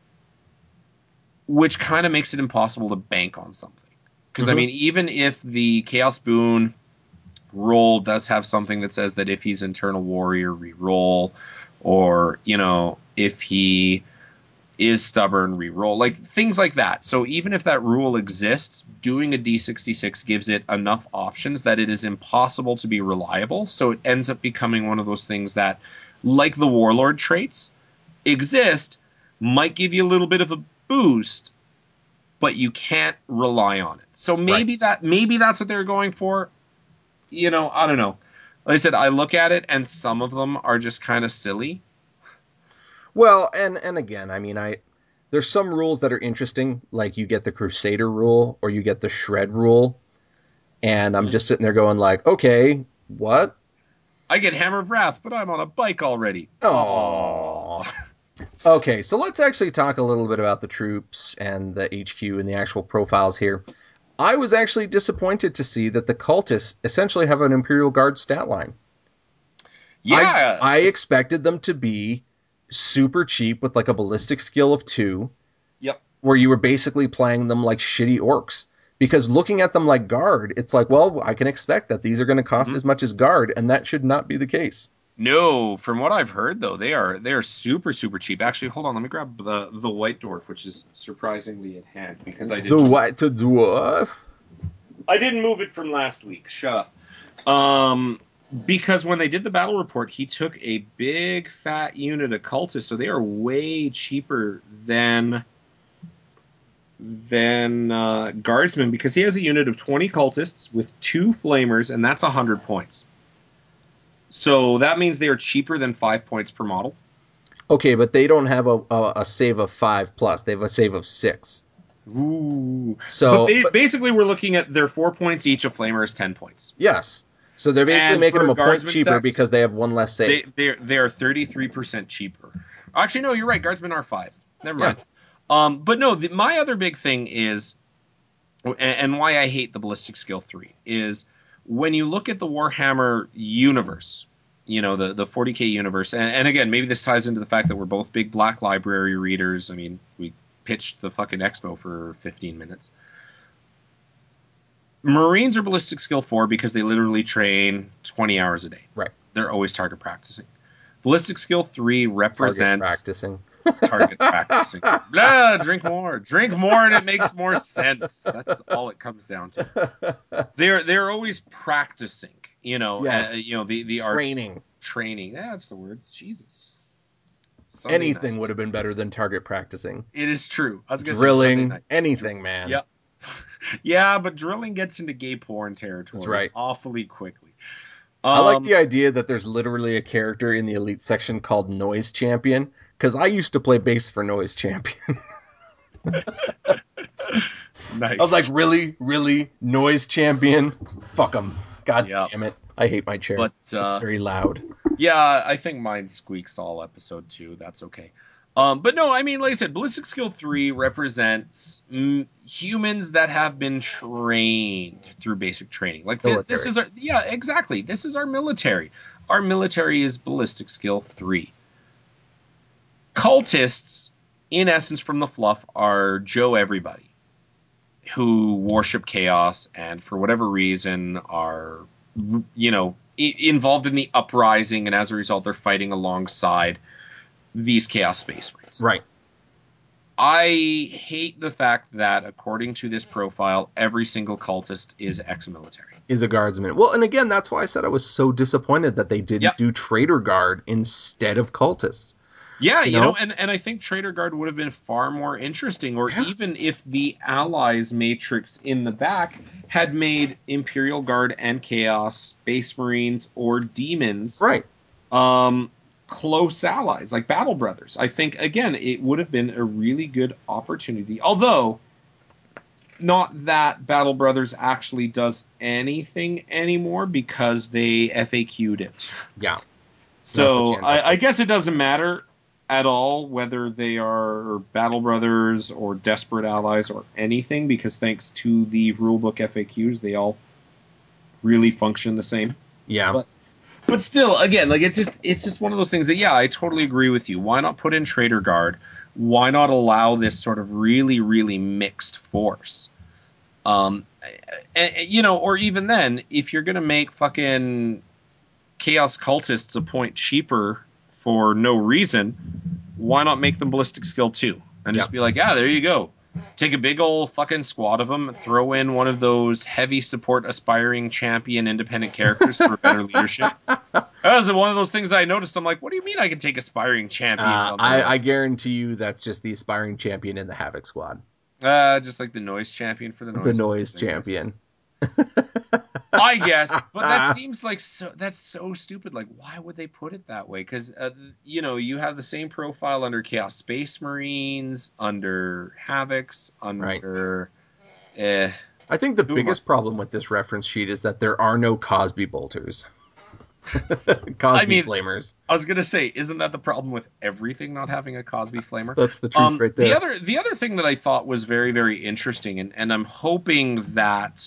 which kind of makes it impossible to bank on something. Because, mm-hmm. I mean, even if the Chaos Boon roll does have something that says that if he's Internal Warrior, re-roll, or, you know, if he is stubborn, re-roll, like things like that. So even if that rule exists, doing a D sixty-six gives it enough options that it is impossible to be reliable. So it ends up becoming one of those things that, like the Warlord traits, exist, might give you a little bit of a boost, but you can't rely on it. So maybe right. that maybe that's what they're going for. You know, I don't know. Like I said, I look at it and some of them are just kind of silly. Well, and and again, I mean, I there's some rules that are interesting, like you get the Crusader rule or you get the Shred rule, and I'm mm-hmm. just sitting there going like, okay, what? I get Hammer of Wrath, but I'm on a bike already. Oh. Okay, so let's actually talk a little bit about the troops and the H Q and the actual profiles here. I was actually disappointed to see that the cultists essentially have an Imperial Guard stat line. Yeah. I, I expected them to be super cheap with like a ballistic skill of two. Yep. Where you were basically playing them like shitty orcs. Because looking at them like Guard, it's like, well, I can expect that these are going to cost mm-hmm. as much as Guard, and that should not be the case. No, from what I've heard though, they are they are super super cheap. Actually, hold on, let me grab the the White Dwarf, which is surprisingly at hand because I did the White Dwarf. I didn't move it from last week. Shut up. Um, because when they did the battle report, he took a big fat unit of cultists, so they are way cheaper than than uh, Guardsmen because he has a unit of twenty cultists with two flamers, and that's a hundred points. So that means they are cheaper than five points per model. Okay, but they don't have a, a, a save of five plus. They have a save of six. Ooh. So but they, but, basically, we're looking at their four points each. A flamer is ten points. Yes. So they're basically and making them a point cheaper sex, because they have one less save. They they're, they're thirty-three percent cheaper. Actually, no, you're right. Guardsmen are five. Never yeah. mind. Um, but no, the, my other big thing is, and, and why I hate the ballistic skill three is when you look at the Warhammer universe. You know, the, the forty K universe. And, and again, maybe this ties into the fact that we're both big Black Library readers. I mean, we pitched the fucking expo for fifteen minutes. Marines are ballistic skill four because they literally train twenty hours a day. Right. They're always target practicing. Ballistic skill three represents... Target practicing. Target practicing. Blah, drink more. Drink more and it makes more sense. That's all it comes down to. They're they're always practicing. You know, yes. uh, you know the the training, arts, training. Yeah, that's the word. Jesus. Sunday anything night. Would have been better than target practicing. It is true. I was gonna drilling, say anything, man. Yep. Yeah, but drilling gets into gay porn territory. That's right. Awfully quickly. I like Um, the idea that there's literally a character in the elite section called Noise Champion, because I used to play bass for Noise Champion. nice. I was like, really, really, Noise Champion? Fuck him. God Yeah. damn it. I hate my chair. But, It's uh, very loud. yeah, I think mine squeaks all episode two. That's okay. Um, but no, I mean, like I said, Ballistic Skill three represents mm, humans that have been trained through basic training. Like th- this Military. is our, yeah, exactly. This is our military. Our military is Ballistic Skill three. Cultists, in essence, from the fluff, are Joe Everybody, who worship chaos and for whatever reason are, you know, I- involved in the uprising, and as a result, they're fighting alongside these Chaos Space Marines. Right. I hate the fact that, according to this profile, every single cultist is ex-military. Is a guardsman. Well, and again, that's why I said I was so disappointed that they didn't Yep. do Traitor Guard instead of cultists. Yeah, You you know, know? and, and I think Traitor Guard would have been far more interesting, or Yeah. even if the Allies matrix in the back had made Imperial Guard and Chaos, Space Marines, or Demons Right. um, close allies, like Battle Brothers. I think, again, it would have been a really good opportunity, although not that Battle Brothers actually does anything anymore because they F A Q'd it. Yeah. So end up I, I with. guess it doesn't matter at all whether they are Battle Brothers or Desperate Allies or anything, because thanks to the rulebook F A Qs, they all really function the same. Yeah. But but still, again, like it's just it's just one of those things that, yeah, I totally agree with you. Why not put in Traitor Guard? Why not allow this sort of really, really mixed force? Um, and, you know, or even then, if you're gonna make fucking Chaos Cultists a point cheaper for no reason, why not make them Ballistic Skill two? And just Yep. be like, ah, there you go. Take a big old fucking squad of them, throw in one of those heavy support aspiring champion independent characters for better leadership. That was one of those things that I noticed. I'm like, what do you mean I can take aspiring champions Uh, on I, the I guarantee you that's just the aspiring champion in the Havoc squad. uh, just like the noise champion for the noise. The noise I champion. I guess, but that seems like so. That's so stupid. Like, why would they put it that way? Because uh, you know, you have the same profile under Chaos Space Marines, under Havocs, under. Right. Eh, I think the Who am biggest I? problem with this reference sheet is that there are no Cosby bolters. Cosby I mean, flamers. I was gonna say, isn't that the problem with everything not having a Cosby flamer? That's the truth Um, right the there. other, the other thing that I thought was very, very interesting, and, and I'm hoping that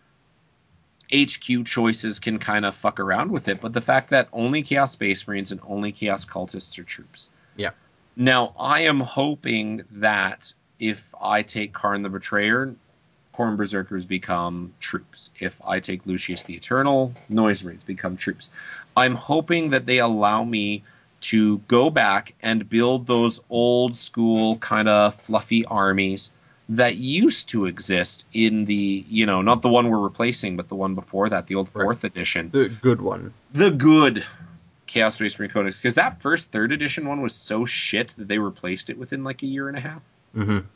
H Q choices can kind of fuck around with it, but the fact that only Chaos Space Marines and only Chaos Cultists are troops. Yeah. Now, I am hoping that if I take Karn the Betrayer, Khorne Berserkers become troops. If I take Lucius the Eternal, Noise Marines become troops. I'm hoping that they allow me to go back and build those old school kind of fluffy armies that used to exist in the, you know, not the one we're replacing, but the one before that, the old fourth right. edition. The good one. The good Chaos Space Marine Codex. Because that first third edition one was so shit that they replaced it within like a year and a half. Mm-hmm.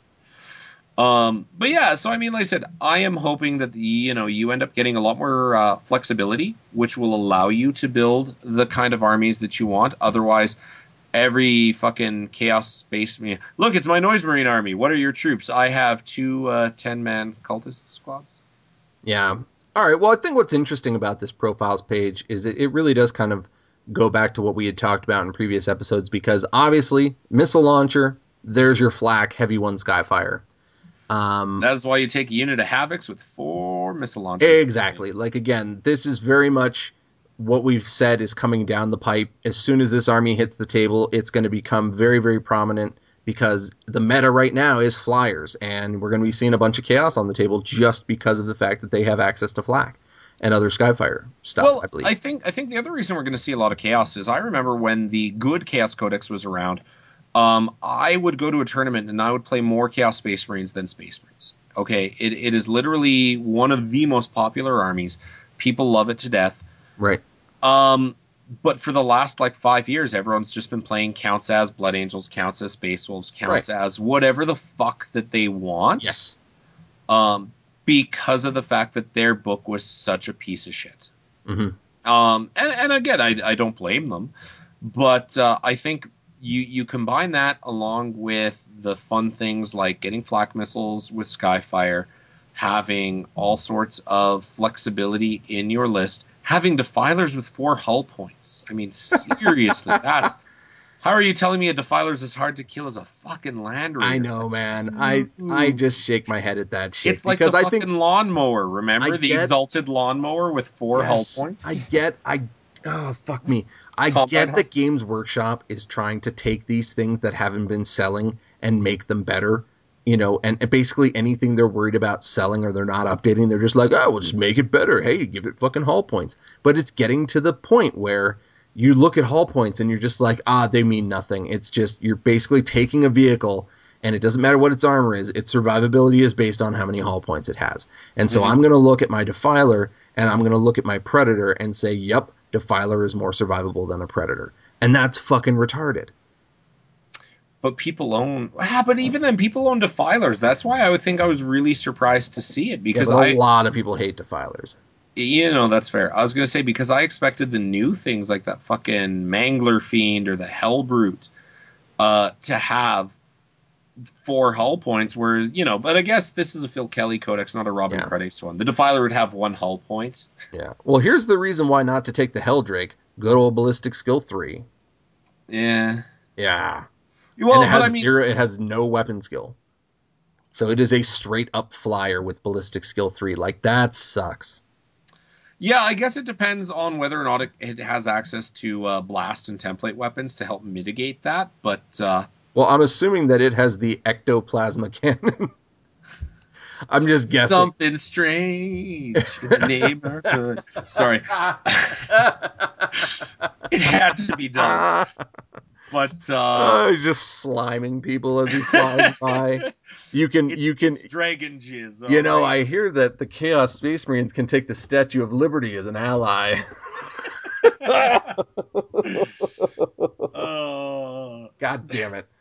Um, but yeah, so I mean, like I said, I am hoping that the, you know, you end up getting a lot more uh, flexibility, which will allow you to build the kind of armies that you want. Otherwise, every fucking Chaos Space Marine. Look, it's my Noise Marine army. What are your troops? I have two uh, ten-man cultist squads. Yeah. All right. Well, I think what's interesting about this profiles page is it, it really does kind of go back to what we had talked about in previous episodes, because obviously, missile launcher, there's your flak, heavy one Skyfire. Um, that is why you take a unit of Havocs with four missile launchers. Exactly. Like, again, this is very much what we've said is coming down the pipe. As soon as this army hits the table, it's going to become very, very prominent, because the meta right now is flyers, and we're going to be seeing a bunch of chaos on the table just because of the fact that they have access to flak and other Skyfire stuff, well, I believe. I think I think the other reason we're going to see a lot of chaos is I remember when the good Chaos Codex was around, um, I would go to a tournament and I would play more Chaos Space Marines than Space Marines. Okay, it, it is literally one of the most popular armies. People love it to death. Right. Um, but for the last like five years, everyone's just been playing counts as Blood Angels, counts as Space Wolves, counts right. as whatever the fuck that they want. Yes. Um, because of the fact that their book was such a piece of shit. Mm-hmm. Um, and, and again, I, I don't blame them, but uh, I think you you combine that along with the fun things like getting flak missiles with Skyfire, having all sorts of flexibility in your list, having defilers with four hull points. I mean, seriously, that's how are you telling me a defiler is as hard to kill as a fucking Land Raider? I know, That's man. I I huge. just shake my head at that shit It's like the because I fucking think lawnmower. I Remember the get exalted lawnmower with four hull yes, I points? get I oh fuck me. I Combine get that harvest. Games Workshop is trying to take these things that haven't been selling and make them better. You know, and, and basically anything they're worried about selling or they're not updating, they're just like, oh, we'll just make it better. Hey, give it fucking hull points. But it's getting to the point where you look at hull points and you're just like, ah, they mean nothing. It's just, you're basically taking a vehicle and it doesn't matter what its armor is. Its survivability is based on how many hull points it has. And so Mhm. I'm going to look at my Defiler and I'm going to look at my Predator and say, yep, Defiler is more survivable than a Predator. And that's fucking retarded. But people own. Ah, but even then, people own defilers. That's why I would think I was really surprised to see it Yeah, because but a I, lot of people hate Defilers. you know, that's fair. I was gonna say because I expected the new things like that fucking Mangler Fiend or the Hellbrute, uh, to have four hull points. Whereas you know, but I guess this is a Phil Kelly codex, not a Robin Yeah. Cruddace one. The defiler would have one hull point. Yeah. Well, here's the reason why not to take the Helldrake. Go to a ballistic skill three. Yeah. Yeah. And it Well, but I has mean, zero, it has no weapon skill. So it is a straight up flyer with ballistic skill three. Like, that sucks. yeah, I guess it depends on whether or not it, it has access to uh, blast and template weapons to help mitigate that. But uh, Well, I'm assuming that it has the ectoplasma cannon. I'm just guessing. something strange in the neighborhood. Sorry, it had to be done. But uh, Oh, he's just sliming people as he flies by. You can, it's you can, it's dragon jizz, all you know, right. I hear that the Chaos Space Marines can take the Statue of Liberty as an ally. uh, God damn it.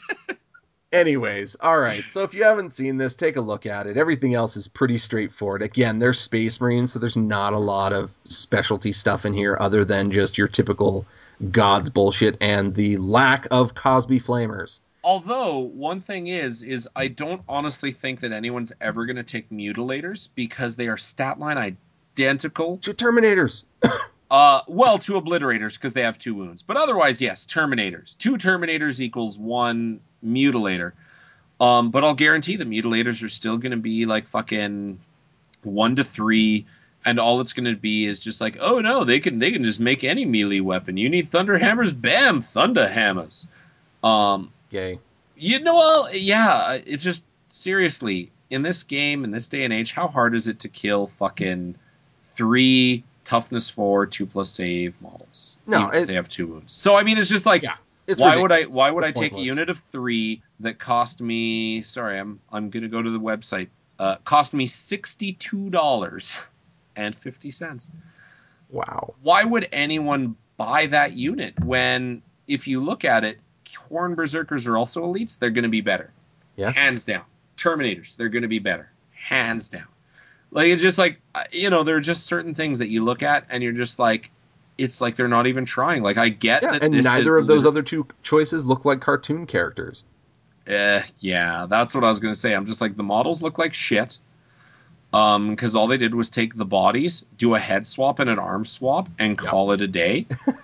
Anyways, all right. So if you haven't seen this, take a look at it. Everything else is pretty straightforward. Again, they're Space Marines, so there's not a lot of specialty stuff in here other than just your typical gods bullshit and the lack of Cosby flamers. Although one thing is, is I don't honestly think that anyone's ever going to take mutilators because they are stat line identical. To Terminators. Uh, well, to obliterators because they have two wounds, but otherwise, yes, terminators. Two terminators equals one mutilator. Um, but I'll guarantee the mutilators are still going to be like fucking one to three, and all it's going to be is just like, oh no, they can they can just make any melee weapon. You need thunder hammers, bam, thunder hammers. Um, Gay. you know, well, yeah, it's just seriously in this game in this day and age, how hard is it to kill fucking three toughness four two plus save models, No, even if it, they have two wounds? So I mean, it's just like, yeah, it's why would I ridiculous. why would It's I take a pointless. unit of three that cost me? Sorry, I'm I'm gonna go to the website. Uh, cost me sixty two dollars and fifty cents. Wow. Why would anyone buy that unit when, if you look at it, Horn Berserkers are also elites? They're going to be better. Yeah. Hands down. Terminators, they're going to be better. Hands down. Like, it's just like, uh, you know, there are just certain things that you look at and you're just like, it's like they're not even trying. Like, I get Yeah, that and this neither is. of those Lit- other two choices look like cartoon characters. eh, yeah, that's what I was going to say. I'm just like, the models look like shit. Um, because all they did was take the bodies, do a head swap and an arm swap, and Yep. call it a day.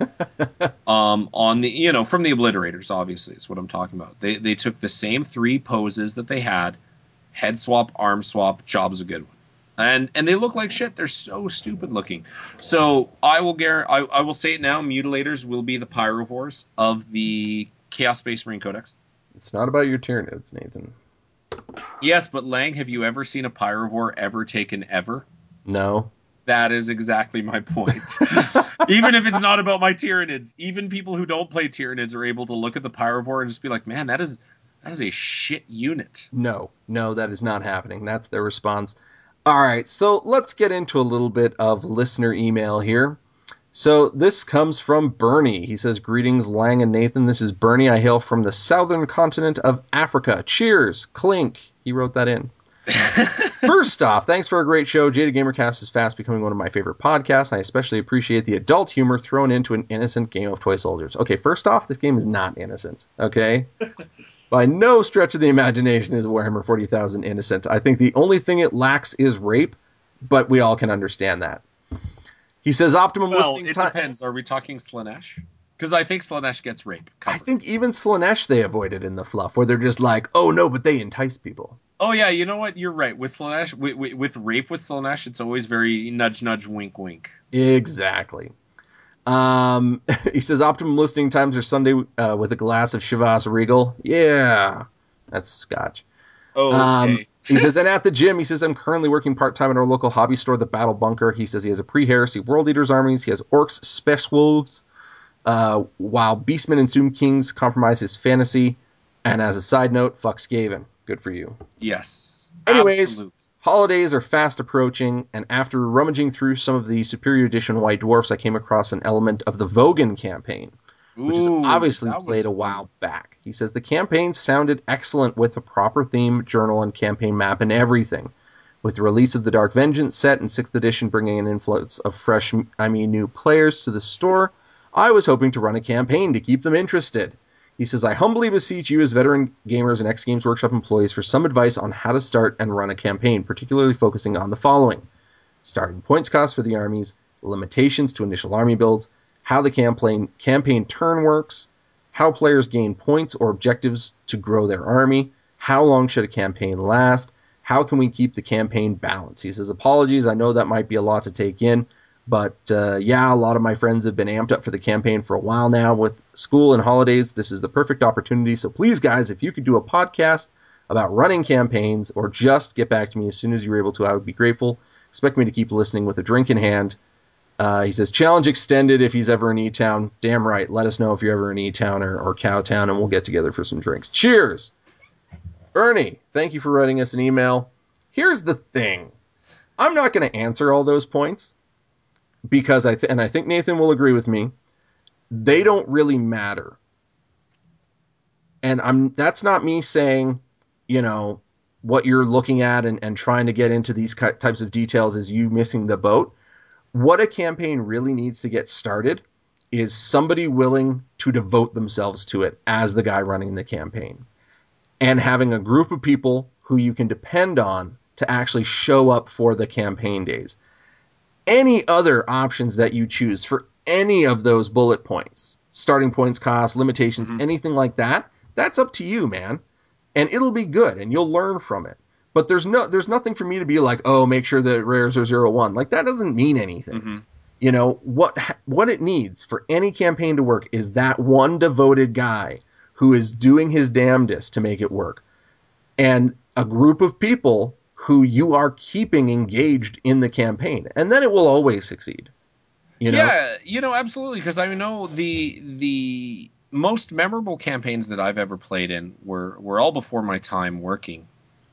um, on the you know from the obliterators, obviously is what I'm talking about. They they took the same three poses that they had, head swap, arm swap, job's a good one, and and they look like shit. They're so stupid looking. So I will guarantee, I, I will say it now: mutilators will be the pyrovores of the Chaos Space Marine Codex. It's not about your Tyranids, Nathan. Yes, but Lang, have you ever seen a pyrovore ever taken ever? No. That is exactly my point. Even if it's not about my Tyranids, even people who don't play Tyranids are able to look at the Pyrovore and just be like, man, that is that is a shit unit. No. No, that is not happening. That's their response. All right, so let's get into a little bit of listener email here. So this comes from Bernie. He says, greetings, Lang and Nathan. This is Bernie. I hail from the southern continent of Africa. Cheers. Clink. He wrote that in. First off, thanks for a great show. Jaded Gamercast is fast becoming one of my favorite podcasts. I especially appreciate the adult humor thrown into an innocent game of toy soldiers. Okay, first off, this game is not innocent, okay? By no stretch of the imagination is Warhammer forty thousand innocent. I think the only thing it lacks is rape, but we all can understand that. He says optimum Well, listening it time. depends. Are we talking Slaanesh? Because I think Slaanesh gets rape covered. I think even Slaanesh they avoided in the fluff, where they're just like, oh no, but they entice people. Oh yeah, you know what? You're right. With Slaanesh, with, with, with rape with Slaanesh, it's always very nudge, nudge, wink, wink. Exactly. Um, he says optimum listening times are Sunday uh, with a glass of Chivas Regal. Yeah, that's scotch. Oh, Um, okay. he says, and at the gym, he says, I'm currently working part-time at our local hobby store, the Battle Bunker. He says he has a pre-heresy World Eaters armies. He has Orcs, Special uh, while Beastmen and Zoom Kings compromise his fantasy. And as a side note, fuck Skaven. Good for you. Yes. Anyways, Absolute. holidays are fast approaching, and after rummaging through some of the Superior Edition White Dwarfs, I came across an element of the Vogan campaign, which is Ooh, obviously that was played a fun. while back. He says the campaign sounded excellent with a proper theme, journal, and campaign map and everything. With the release of the Dark Vengeance set and sixth edition bringing an influx of fresh, I mean new players to the store, I was hoping to run a campaign to keep them interested. He says, I humbly beseech you as veteran gamers and X Games Workshop employees for some advice on how to start and run a campaign, particularly focusing on the following. Starting points cost for the armies, limitations to initial army builds, how the campaign, campaign turn works, how players gain points or objectives to grow their army, how long should a campaign last, how can we keep the campaign balanced. He says, apologies, I know that might be a lot to take in, but uh, yeah, a lot of my friends have been amped up for the campaign for a while now. With school and holidays, this is the perfect opportunity. So please, guys, if you could do a podcast about running campaigns or just get back to me as soon as you're able to, I would be grateful. Expect me to keep listening with a drink in hand. Uh, he says, challenge extended if he's ever in E-Town. Damn right. Let us know if you're ever in E-Town or, or Cowtown, and we'll get together for some drinks. Cheers! Bernie, thank you for writing us an email. Here's the thing. I'm not going to answer all those points because I th- and I think Nathan will agree with me. They don't really matter. And I'm that's not me saying, you know, what you're looking at and, and trying to get into these types of details is you missing the boat. What a campaign really needs to get started is somebody willing to devote themselves to it as the guy running the campaign. And having a group of people who you can depend on to actually show up for the campaign days. Any other options that you choose for any of those bullet points, starting points, costs, limitations, Mhm. anything like that, that's up to you, man. And it'll be good and you'll learn from it. But there's no there's nothing for me to be like, oh, make sure that rares are zero one. Like that doesn't mean anything. Mm-hmm. You know, what what it needs for any campaign to work is that one devoted guy who is doing his damnedest to make it work. And a group of people who you are keeping engaged in the campaign. And then it will always succeed. You know? Yeah, you know, absolutely. Because I know the the most memorable campaigns that I've ever played in were were all before my time working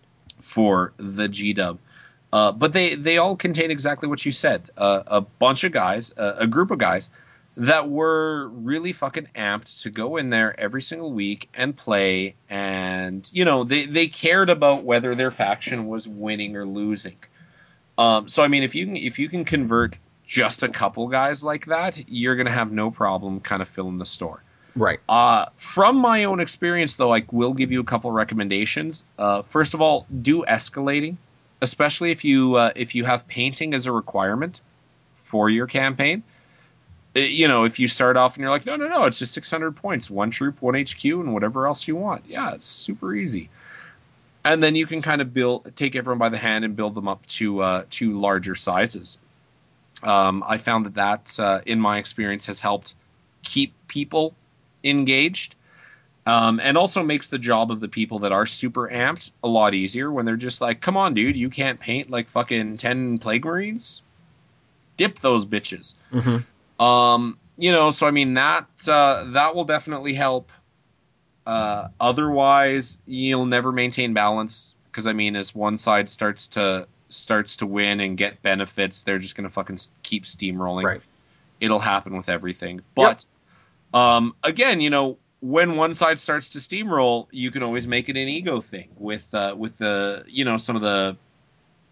for the G W. Uh, but they they all contain exactly what you said. Uh, a bunch of guys, uh, a group of guys that were really fucking amped to go in there every single week and play. And, you know, they, they cared about whether their faction was winning or losing. Um, so, I mean, if you can, if you can convert just a couple guys like that, you're going to have no problem kind of filling the store. Right. Uh, from my own experience, though, I will give you a couple recommendations. Uh, first of all, do escalating, especially if you uh, if you have painting as a requirement for your campaign. You know, if you start off and you're like, no, no, no, it's just six hundred points, one troop, one H Q, and whatever else you want. Yeah, it's super easy. And then you can kind of build, take everyone by the hand and build them up to uh, to larger sizes. Um, I found that that, uh, in my experience, has helped keep people engaged, um, and also makes the job of the people that are super amped a lot easier when they're just like, come on, dude, you can't paint like fucking ten Plague Marines? Dip those bitches. Mm-hmm. Um, you know, so I mean that uh, that will definitely help. Uh, otherwise, you'll never maintain balance because I mean, as one side starts to starts to win and get benefits, they're just gonna fucking keep steamrolling. Right. It'll happen with everything. But yep. um, again, you know, when one side starts to steamroll, you can always make it an ego thing with uh, with the you know some of the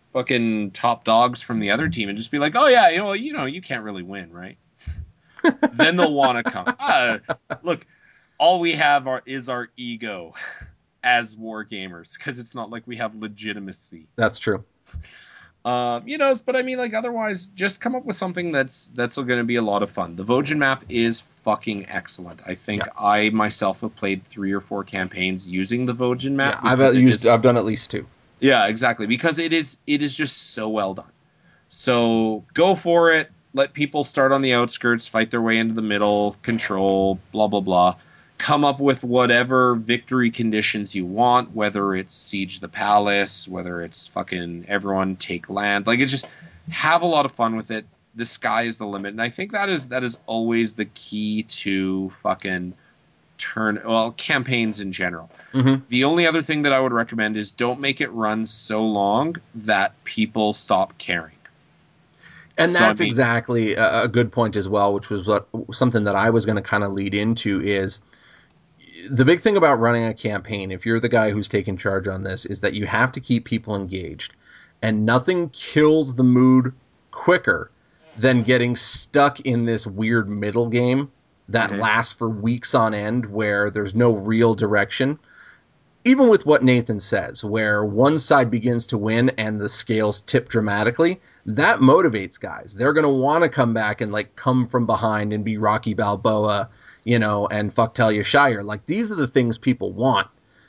fucking top dogs from the other team and just be like, oh yeah, you know, you know, you can't really win, right? Then they'll want to come. Uh, look, all we have are is our ego as war gamers, because it's not like we have legitimacy. That's true. Uh, you know, but I mean, like, otherwise, just come up with something that's that's going to be a lot of fun. The Vojin map is fucking excellent. I think Yeah. I myself have played three or four campaigns using the Vojin map. Yeah, I've because it used. is- I've done at least two. yeah, exactly, because it is it is just so well done. So go for it. Let people start on the outskirts, fight their way into the middle, control, blah blah blah. Come up with whatever victory conditions you want, whether it's siege the palace, whether it's fucking everyone take land. Like, it's just have a lot of fun with it. The sky is the limit, and I think that is that is always the key to fucking turn well campaigns in general. Mm-hmm. The only other thing that I would recommend is don't make it run so long that people stop caring. And So, that's I mean, exactly a, a good point as well, which was what something that I was going to kind of lead into is the big thing about running a campaign, if you're the guy who's taking charge on this, is that you have to keep people engaged. And nothing kills the mood quicker than getting stuck in this weird middle game that Mhm. lasts for weeks on end where there's no real direction. Even with what Nathan says, where one side begins to win and the scales tip dramatically, that motivates guys. They're going to want to come back and like come from behind and be Rocky Balboa, you know, and fuck Talia Shire. Like, these are the things people want,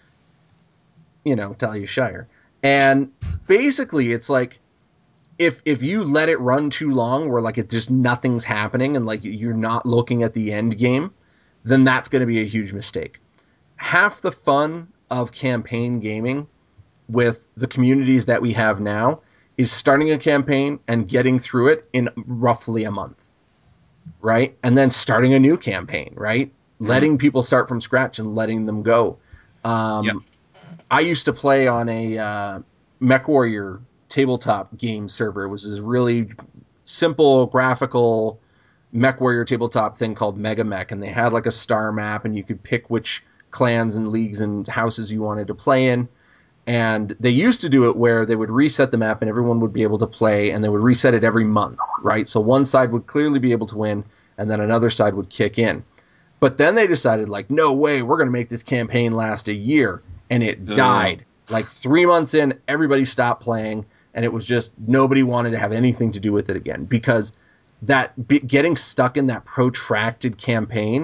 you know, Talia Shire. And basically it's like, if if you let it run too long where like it just nothing's happening and like you're not looking at the end game, then that's going to be a huge mistake. Half the fun of campaign gaming with the communities that we have now is starting a campaign and getting through it in roughly a month, right? And then starting a new campaign, right? Mm-hmm. Letting people start from scratch and letting them go. Um, Yep. I used to play on a uh, MechWarrior tabletop game server. It was this really simple graphical MechWarrior tabletop thing called Mega Mech, and they had like a star map, and you could pick which clans and leagues and houses you wanted to play in. And they used to do it where they would reset the map and everyone would be able to play, and they would reset it every month, right? So one side would clearly be able to win, and then another side would kick in. But then they decided, like, no way, we're going to make this campaign last a year. And it Ugh. died. Like, three months in, everybody stopped playing, and it was just nobody wanted to have anything to do with it again, because that be, getting stuck in that protracted campaign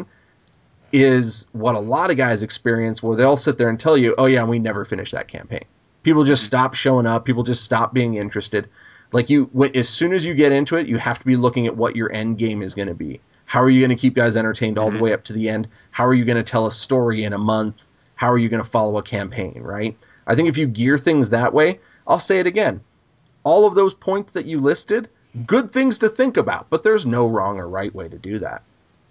is what a lot of guys experience, where they'll sit there and tell you, oh yeah, we never finished that campaign. People just stop showing up. People just stop being interested. Like, you, when, as soon as you get into it, you have to be looking at what your end game is going to be. How are you going to keep guys entertained all mm-hmm. the way up to the end? How are you going to tell a story in a month? How are you going to follow a campaign, right? I think if you gear things that way, I'll say it again. All of those points that you listed, good things to think about, but there's no wrong or right way to do that.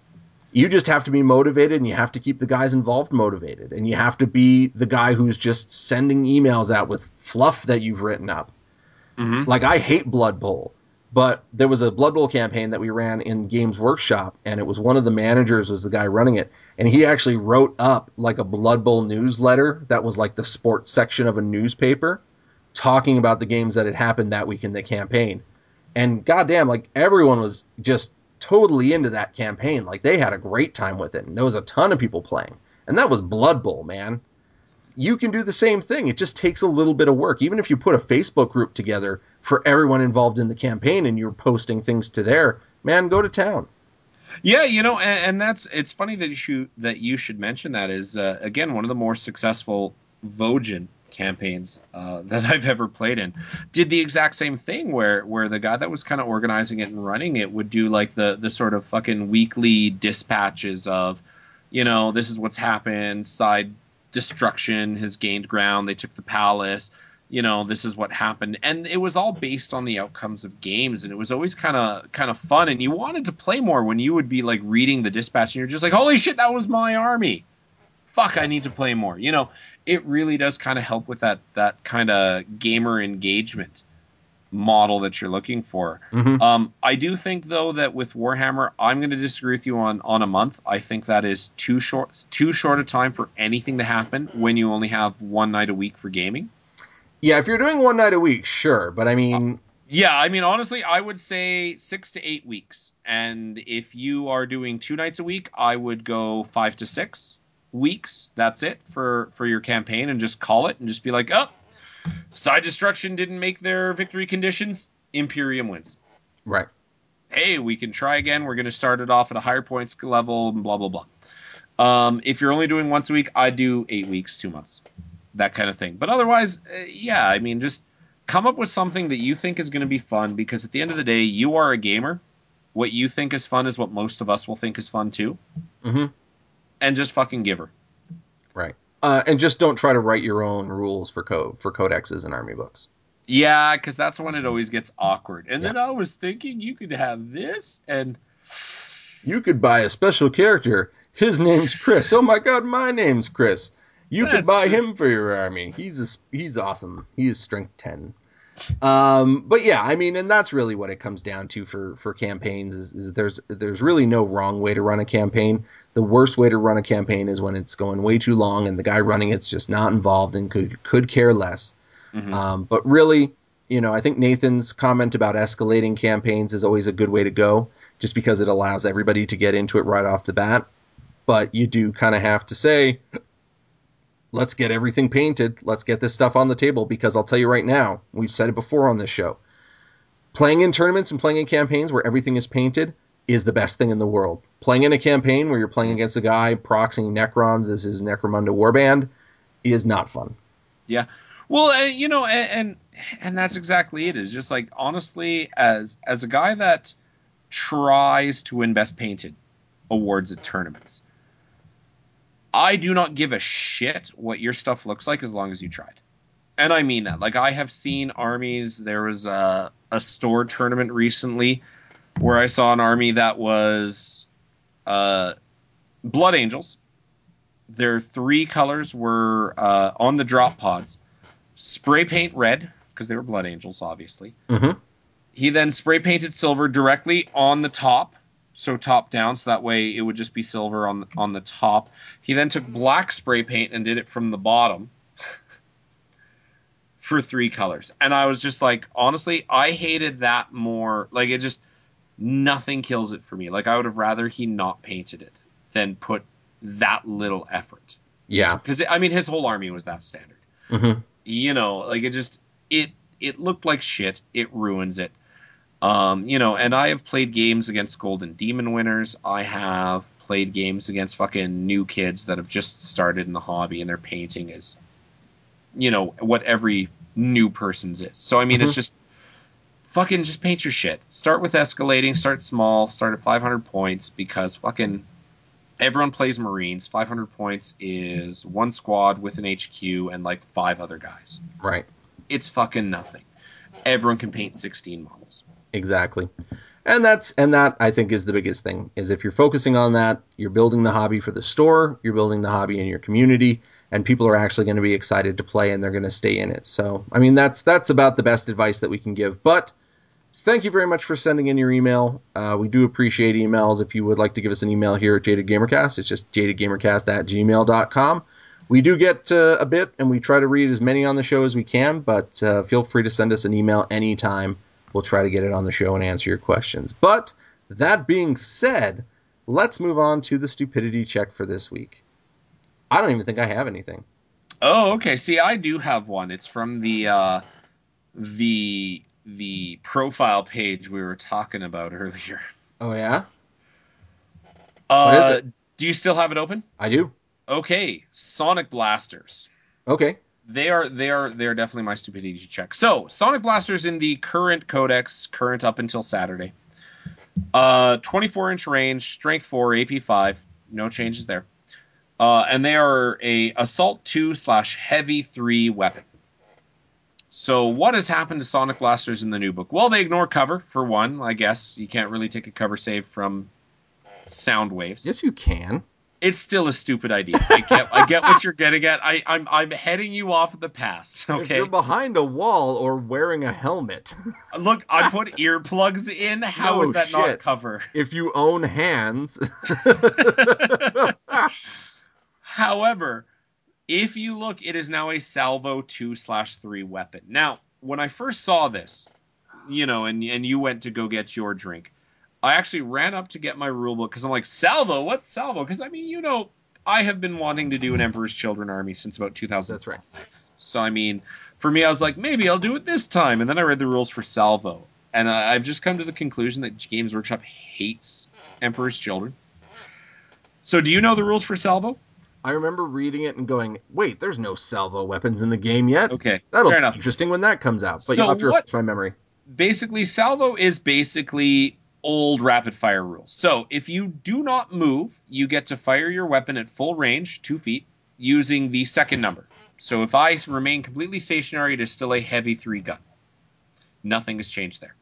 You just have to be motivated, and you have to keep the guys involved motivated, and you have to be the guy who's just sending emails out with fluff that you've written up. Mm-hmm. Like, I hate Blood Bowl, but there was a Blood Bowl campaign that we ran in Games Workshop, and it was one of the managers was the guy running it, and he actually wrote up like a Blood Bowl newsletter that was like the sports section of a newspaper, talking about the games that had happened that week in the campaign. And goddamn, like, everyone was just totally into that campaign. Like, they had a great time with it, and there was a ton of people playing. And that was Blood Bowl, man. You can do the same thing. It just takes a little bit of work. Even if you put a Facebook group together for everyone involved in the campaign and you're posting things to there, man, go to town. Yeah, you know, and, and that's it's funny that you should, that you should mention that is uh, again one of the more successful Vojin campaigns uh, that I've ever played in. Did the exact same thing where where the guy that was kind of organizing it and running it would do like the the sort of fucking weekly dispatches of, you know, this is what's happened, side destruction has gained ground, they took the palace, you know, this is what happened. And it was all based on the outcomes of games, and it was always kind of kind of fun, and you wanted to play more when you would be like reading the dispatch and you're just like, holy shit, that was my army. Fuck, I need to play more. You know, it really does kind of help with that that kind of gamer engagement model that you're looking for. Mm-hmm. Um, I do think, though, that with Warhammer, I'm going to disagree with you on, on a month. I think that is too short, too short a time for anything to happen when you only have one night a week for gaming. Yeah, if you're doing one night a week, sure. But I mean, Yeah, I mean, honestly, I would say six to eight weeks. And if you are doing two nights a week, I would go five to six weeks. That's it for for your campaign, and just call it and just be like, oh, side destruction didn't make their victory conditions. Imperium wins. right. Hey, we can try again. We're going to start it off at a higher points level, blah, blah, blah. Um, if you're only doing once a week, I do eight weeks, two months, that kind of thing. But otherwise, uh, yeah, I mean, just come up with something that you think is going to be fun, because at the end of the day, you are a gamer. What you think is fun is what most of us will think is fun too. Mm-hmm. And just fucking give her. Right. Uh, and just don't try to write your own rules for code for codexes and army books. Yeah, because that's when it always gets awkward. And Yeah. then I was thinking you could have this, and You could buy a special character. His name's Chris. Oh my god, my name's Chris. You could that's buy him for your army. He's a, he's awesome. He is strength ten. Um, but yeah, I mean, and that's really what it comes down to for for campaigns. Is, is there's there's really no wrong way to run a campaign. The worst way to run a campaign is when it's going way too long and the guy running it's just not involved and could could care less. Mhm. Um, but really, you know, I think Nathan's comment about escalating campaigns is always a good way to go, just because it allows everybody to get into it right off the bat. But you do kind of have to say, let's get everything painted. Let's get this stuff on the table, because I'll tell you right now, we've said it before on this show. Playing in tournaments and playing in campaigns where everything is painted is the best thing in the world. Playing in a campaign where you're playing against a guy proxying Necrons as his Necromunda warband is not fun. Yeah. Well, uh, you know, and, and and that's exactly it. Is just like, honestly, as as a guy that tries to win best painted awards at tournaments, I do not give a shit what your stuff looks like as long as you tried. And I mean that. Like, I have seen armies. There was a a store tournament recently where I saw an army that was uh, Blood Angels. Their three colors were uh, on the drop pods. Spray paint red, because they were Blood Angels, obviously. Mm-hmm. He then spray painted silver directly on the top, so top down, so that way it would just be silver on on the top. He then took black spray paint and did it from the bottom for three colors. And I was just like, honestly, I hated that more. Like, it just, nothing kills it for me. Like, I would have rather he not painted it than put that little effort. Yeah. Because, I mean, his whole army was that standard. Mm-hmm. You know, like, it just, it it looked like shit. It ruins it. Um, you know, and I have played games against Golden Demon winners. I have played games against fucking new kids that have just started in the hobby, and their painting is, you know, what every new person's is. So, I mean, Mm-hmm. it's just, fucking just paint your shit. Start with escalating, start small, start at five hundred points, because fucking everyone plays Marines. five hundred points is one squad with an H Q and like five other guys. Right. It's fucking nothing. Everyone can paint sixteen models. Exactly. And that's and that I think is the biggest thing, is if you're focusing on that, you're building the hobby for the store, you're building the hobby in your community, and people are actually going to be excited to play and they're going to stay in it. So, I mean, that's that's about the best advice that we can give. But thank you very much for sending in your email. Uh, we do appreciate emails. If you would like to give us an email here at Jaded Gamercast, it's just jadedgamercast at gmail dot com. We do get uh, a bit, and we try to read as many on the show as we can, but uh, feel free to send us an email anytime. We'll try to get it on the show and answer your questions. But that being said, let's move on to the stupidity check for this week. I don't even think I have anything. Oh, okay. See, I do have one. It's from the uh, the the profile page we were talking about earlier. Oh, yeah? What is Uh, it? do you still have it open? I do. Okay, Sonic Blasters. Okay. They are they are they are definitely my stupidity check. So, Sonic Blasters in the current codex, current up until Saturday. Uh, twenty-four inch range, strength four, A P five, no changes there. Uh, and they are a assault two slash heavy three weapon. So what has happened to Sonic Blasters in the new book? Well, they ignore cover, for one, I guess. You can't really take a cover save from sound waves. Yes, you can. It's still a stupid idea. I get I get what you're getting at. I, I'm I'm heading you off at the pass. Okay. If you're behind a wall or wearing a helmet. Look, I put earplugs in. How No is that not shit. cover? If you own hands. However, If you look, it is now a salvo two slash three weapon. Now, when I first saw this, you know, and and you went to go get your drink, I actually ran up to get my rulebook because I'm like, salvo? What's salvo? Because I mean, you know, I have been wanting to do an Emperor's Children army since about two thousand. That's right. So I mean, for me, I was like, maybe I'll do it this time, and then I read the rules for salvo, and I, I've just come to the conclusion that Games Workshop hates Emperor's Children. So, do you know the rules for salvo? I remember reading it and going, wait, there's no salvo weapons in the game yet. Okay, That'll fair be enough. interesting when that comes out. But So you'll have to what- refresh my memory. Basically, salvo is basically old rapid fire rules. So if you do not move, you get to fire your weapon at full range, two feet, using the second number. So if I remain completely stationary, it is still a heavy three gun. Nothing has changed there.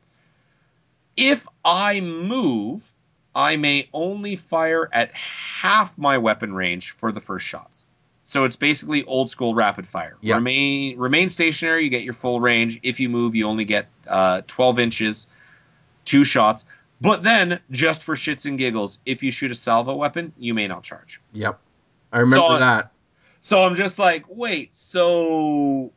If I move, I may only fire at half my weapon range for the first shots. So it's basically old school rapid fire. Yep. Remain remain stationary, you get your full range. If you move, you only get uh, twelve inches, two shots. But then, just for shits and giggles, if you shoot a salvo weapon, you may not charge. Yep. I remember So- that. So I'm just like, wait, so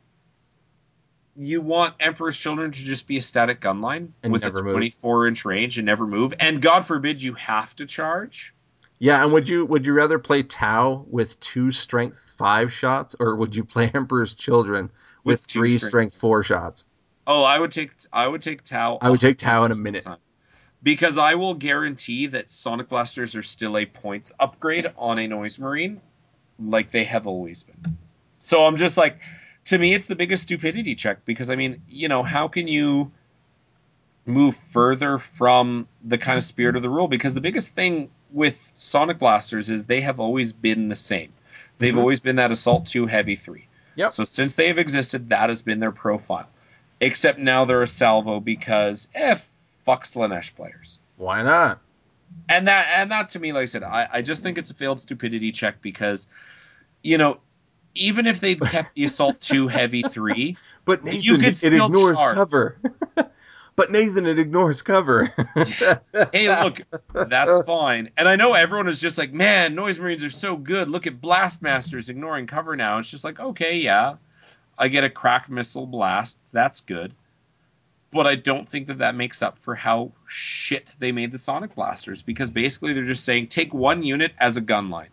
you want Emperor's Children to just be a static gun line And with never a move. twenty-four inch range and never move? And God forbid you have to charge? Yeah, and would you would you rather play Tau with two strength five shots, or would you play Emperor's Children with, With two three strength. strength four shots? Oh, I would take I would take Tau. I would take Tau in a one hundred percent minute. of the time. Because I will guarantee that Sonic Blasters are still a points upgrade on a Noise Marine, like they have always been. So I'm just like, to me, it's the biggest stupidity check. Because I mean, you know, how can you move further from the kind of spirit of the rule? Because the biggest thing with Sonic Blasters is they have always been the same. They've Mhm. always been that Assault two Heavy three. Yep. So since they have existed, that has been their profile. Except now they're a salvo because, eh, fuck Slanesh players. Why not? And that, and that to me, like I said, I, I just think it's a failed stupidity check because, you know, even if they'd kept the Assault two Heavy three, But You Nathan, could it still ignores charge. cover. But Nathan, it ignores cover. hey, look, that's fine. And I know everyone is just like, man, Noise Marines are so good. Look at Blastmasters ignoring cover now. It's just like, okay, yeah, I get a crack missile blast. That's good. But I don't think that that makes up for how shit they made the Sonic Blasters, because basically they're just saying, take one unit as a gun line.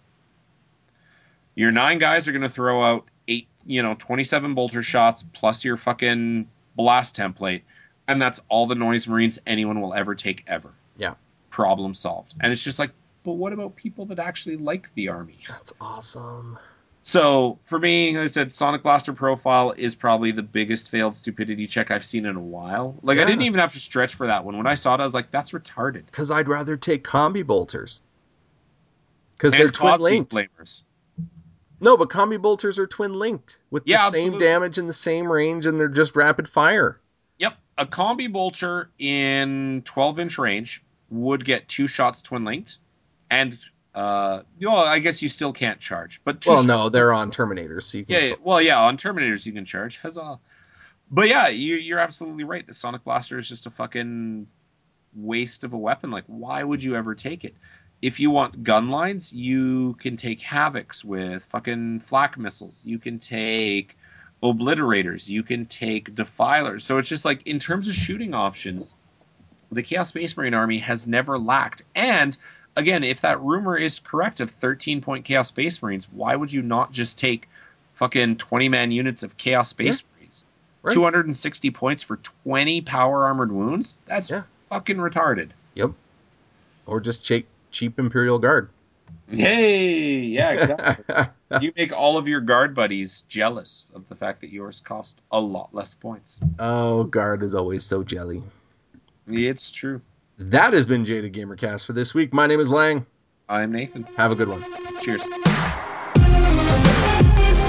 Your nine guys are going to throw out eight, you know, twenty-seven bolter shots plus your fucking blast template. And that's all the Noise Marines anyone will ever take ever. Yeah. Problem solved. And it's just like, but what about people that actually like the army? That's awesome. So for me, like I said, Sonic Blaster profile is probably the biggest failed stupidity check I've seen in a while. Like, Yeah. I didn't even have to stretch for that one. When I saw it, I was like, that's retarded. Because I'd rather take combi bolters. Because And they're twin Cosby linked. Flamers. No, but combi bolters are twin linked with Yeah, the same absolutely. damage and the same range, and they're just rapid fire. Yep. A combi bolter in twelve inch range would get two shots twin linked. And, uh, well, I guess you still can't charge. But two Well, shots no, they're on Terminators, so you can Yeah, still. yeah, well, yeah, on Terminators you can charge. Huzzah. But yeah, you, you're absolutely right. The Sonic Blaster is just a fucking waste of a weapon. Like, why would you ever take it? If you want gun lines, you can take Havocs with fucking flak missiles. You can take Obliterators. You can take Defilers. So it's just like, in terms of shooting options, the Chaos Space Marine army has never lacked. And again, if that rumor is correct of thirteen point Chaos Space Marines, why would you not just take fucking twenty man units of Chaos Space Marines? Right. two hundred sixty points for twenty power armored wounds? That's Yeah. fucking retarded. Yep. Or just cheap, cheap Imperial Guard. Hey, yeah, exactly. You make all of your guard buddies jealous of the fact that yours cost a lot less points. Oh, Guard is always so jelly. It's true. That has been Jaded Gamercast for this week. My name is Lang. I'm Nathan. Have a good one. Cheers.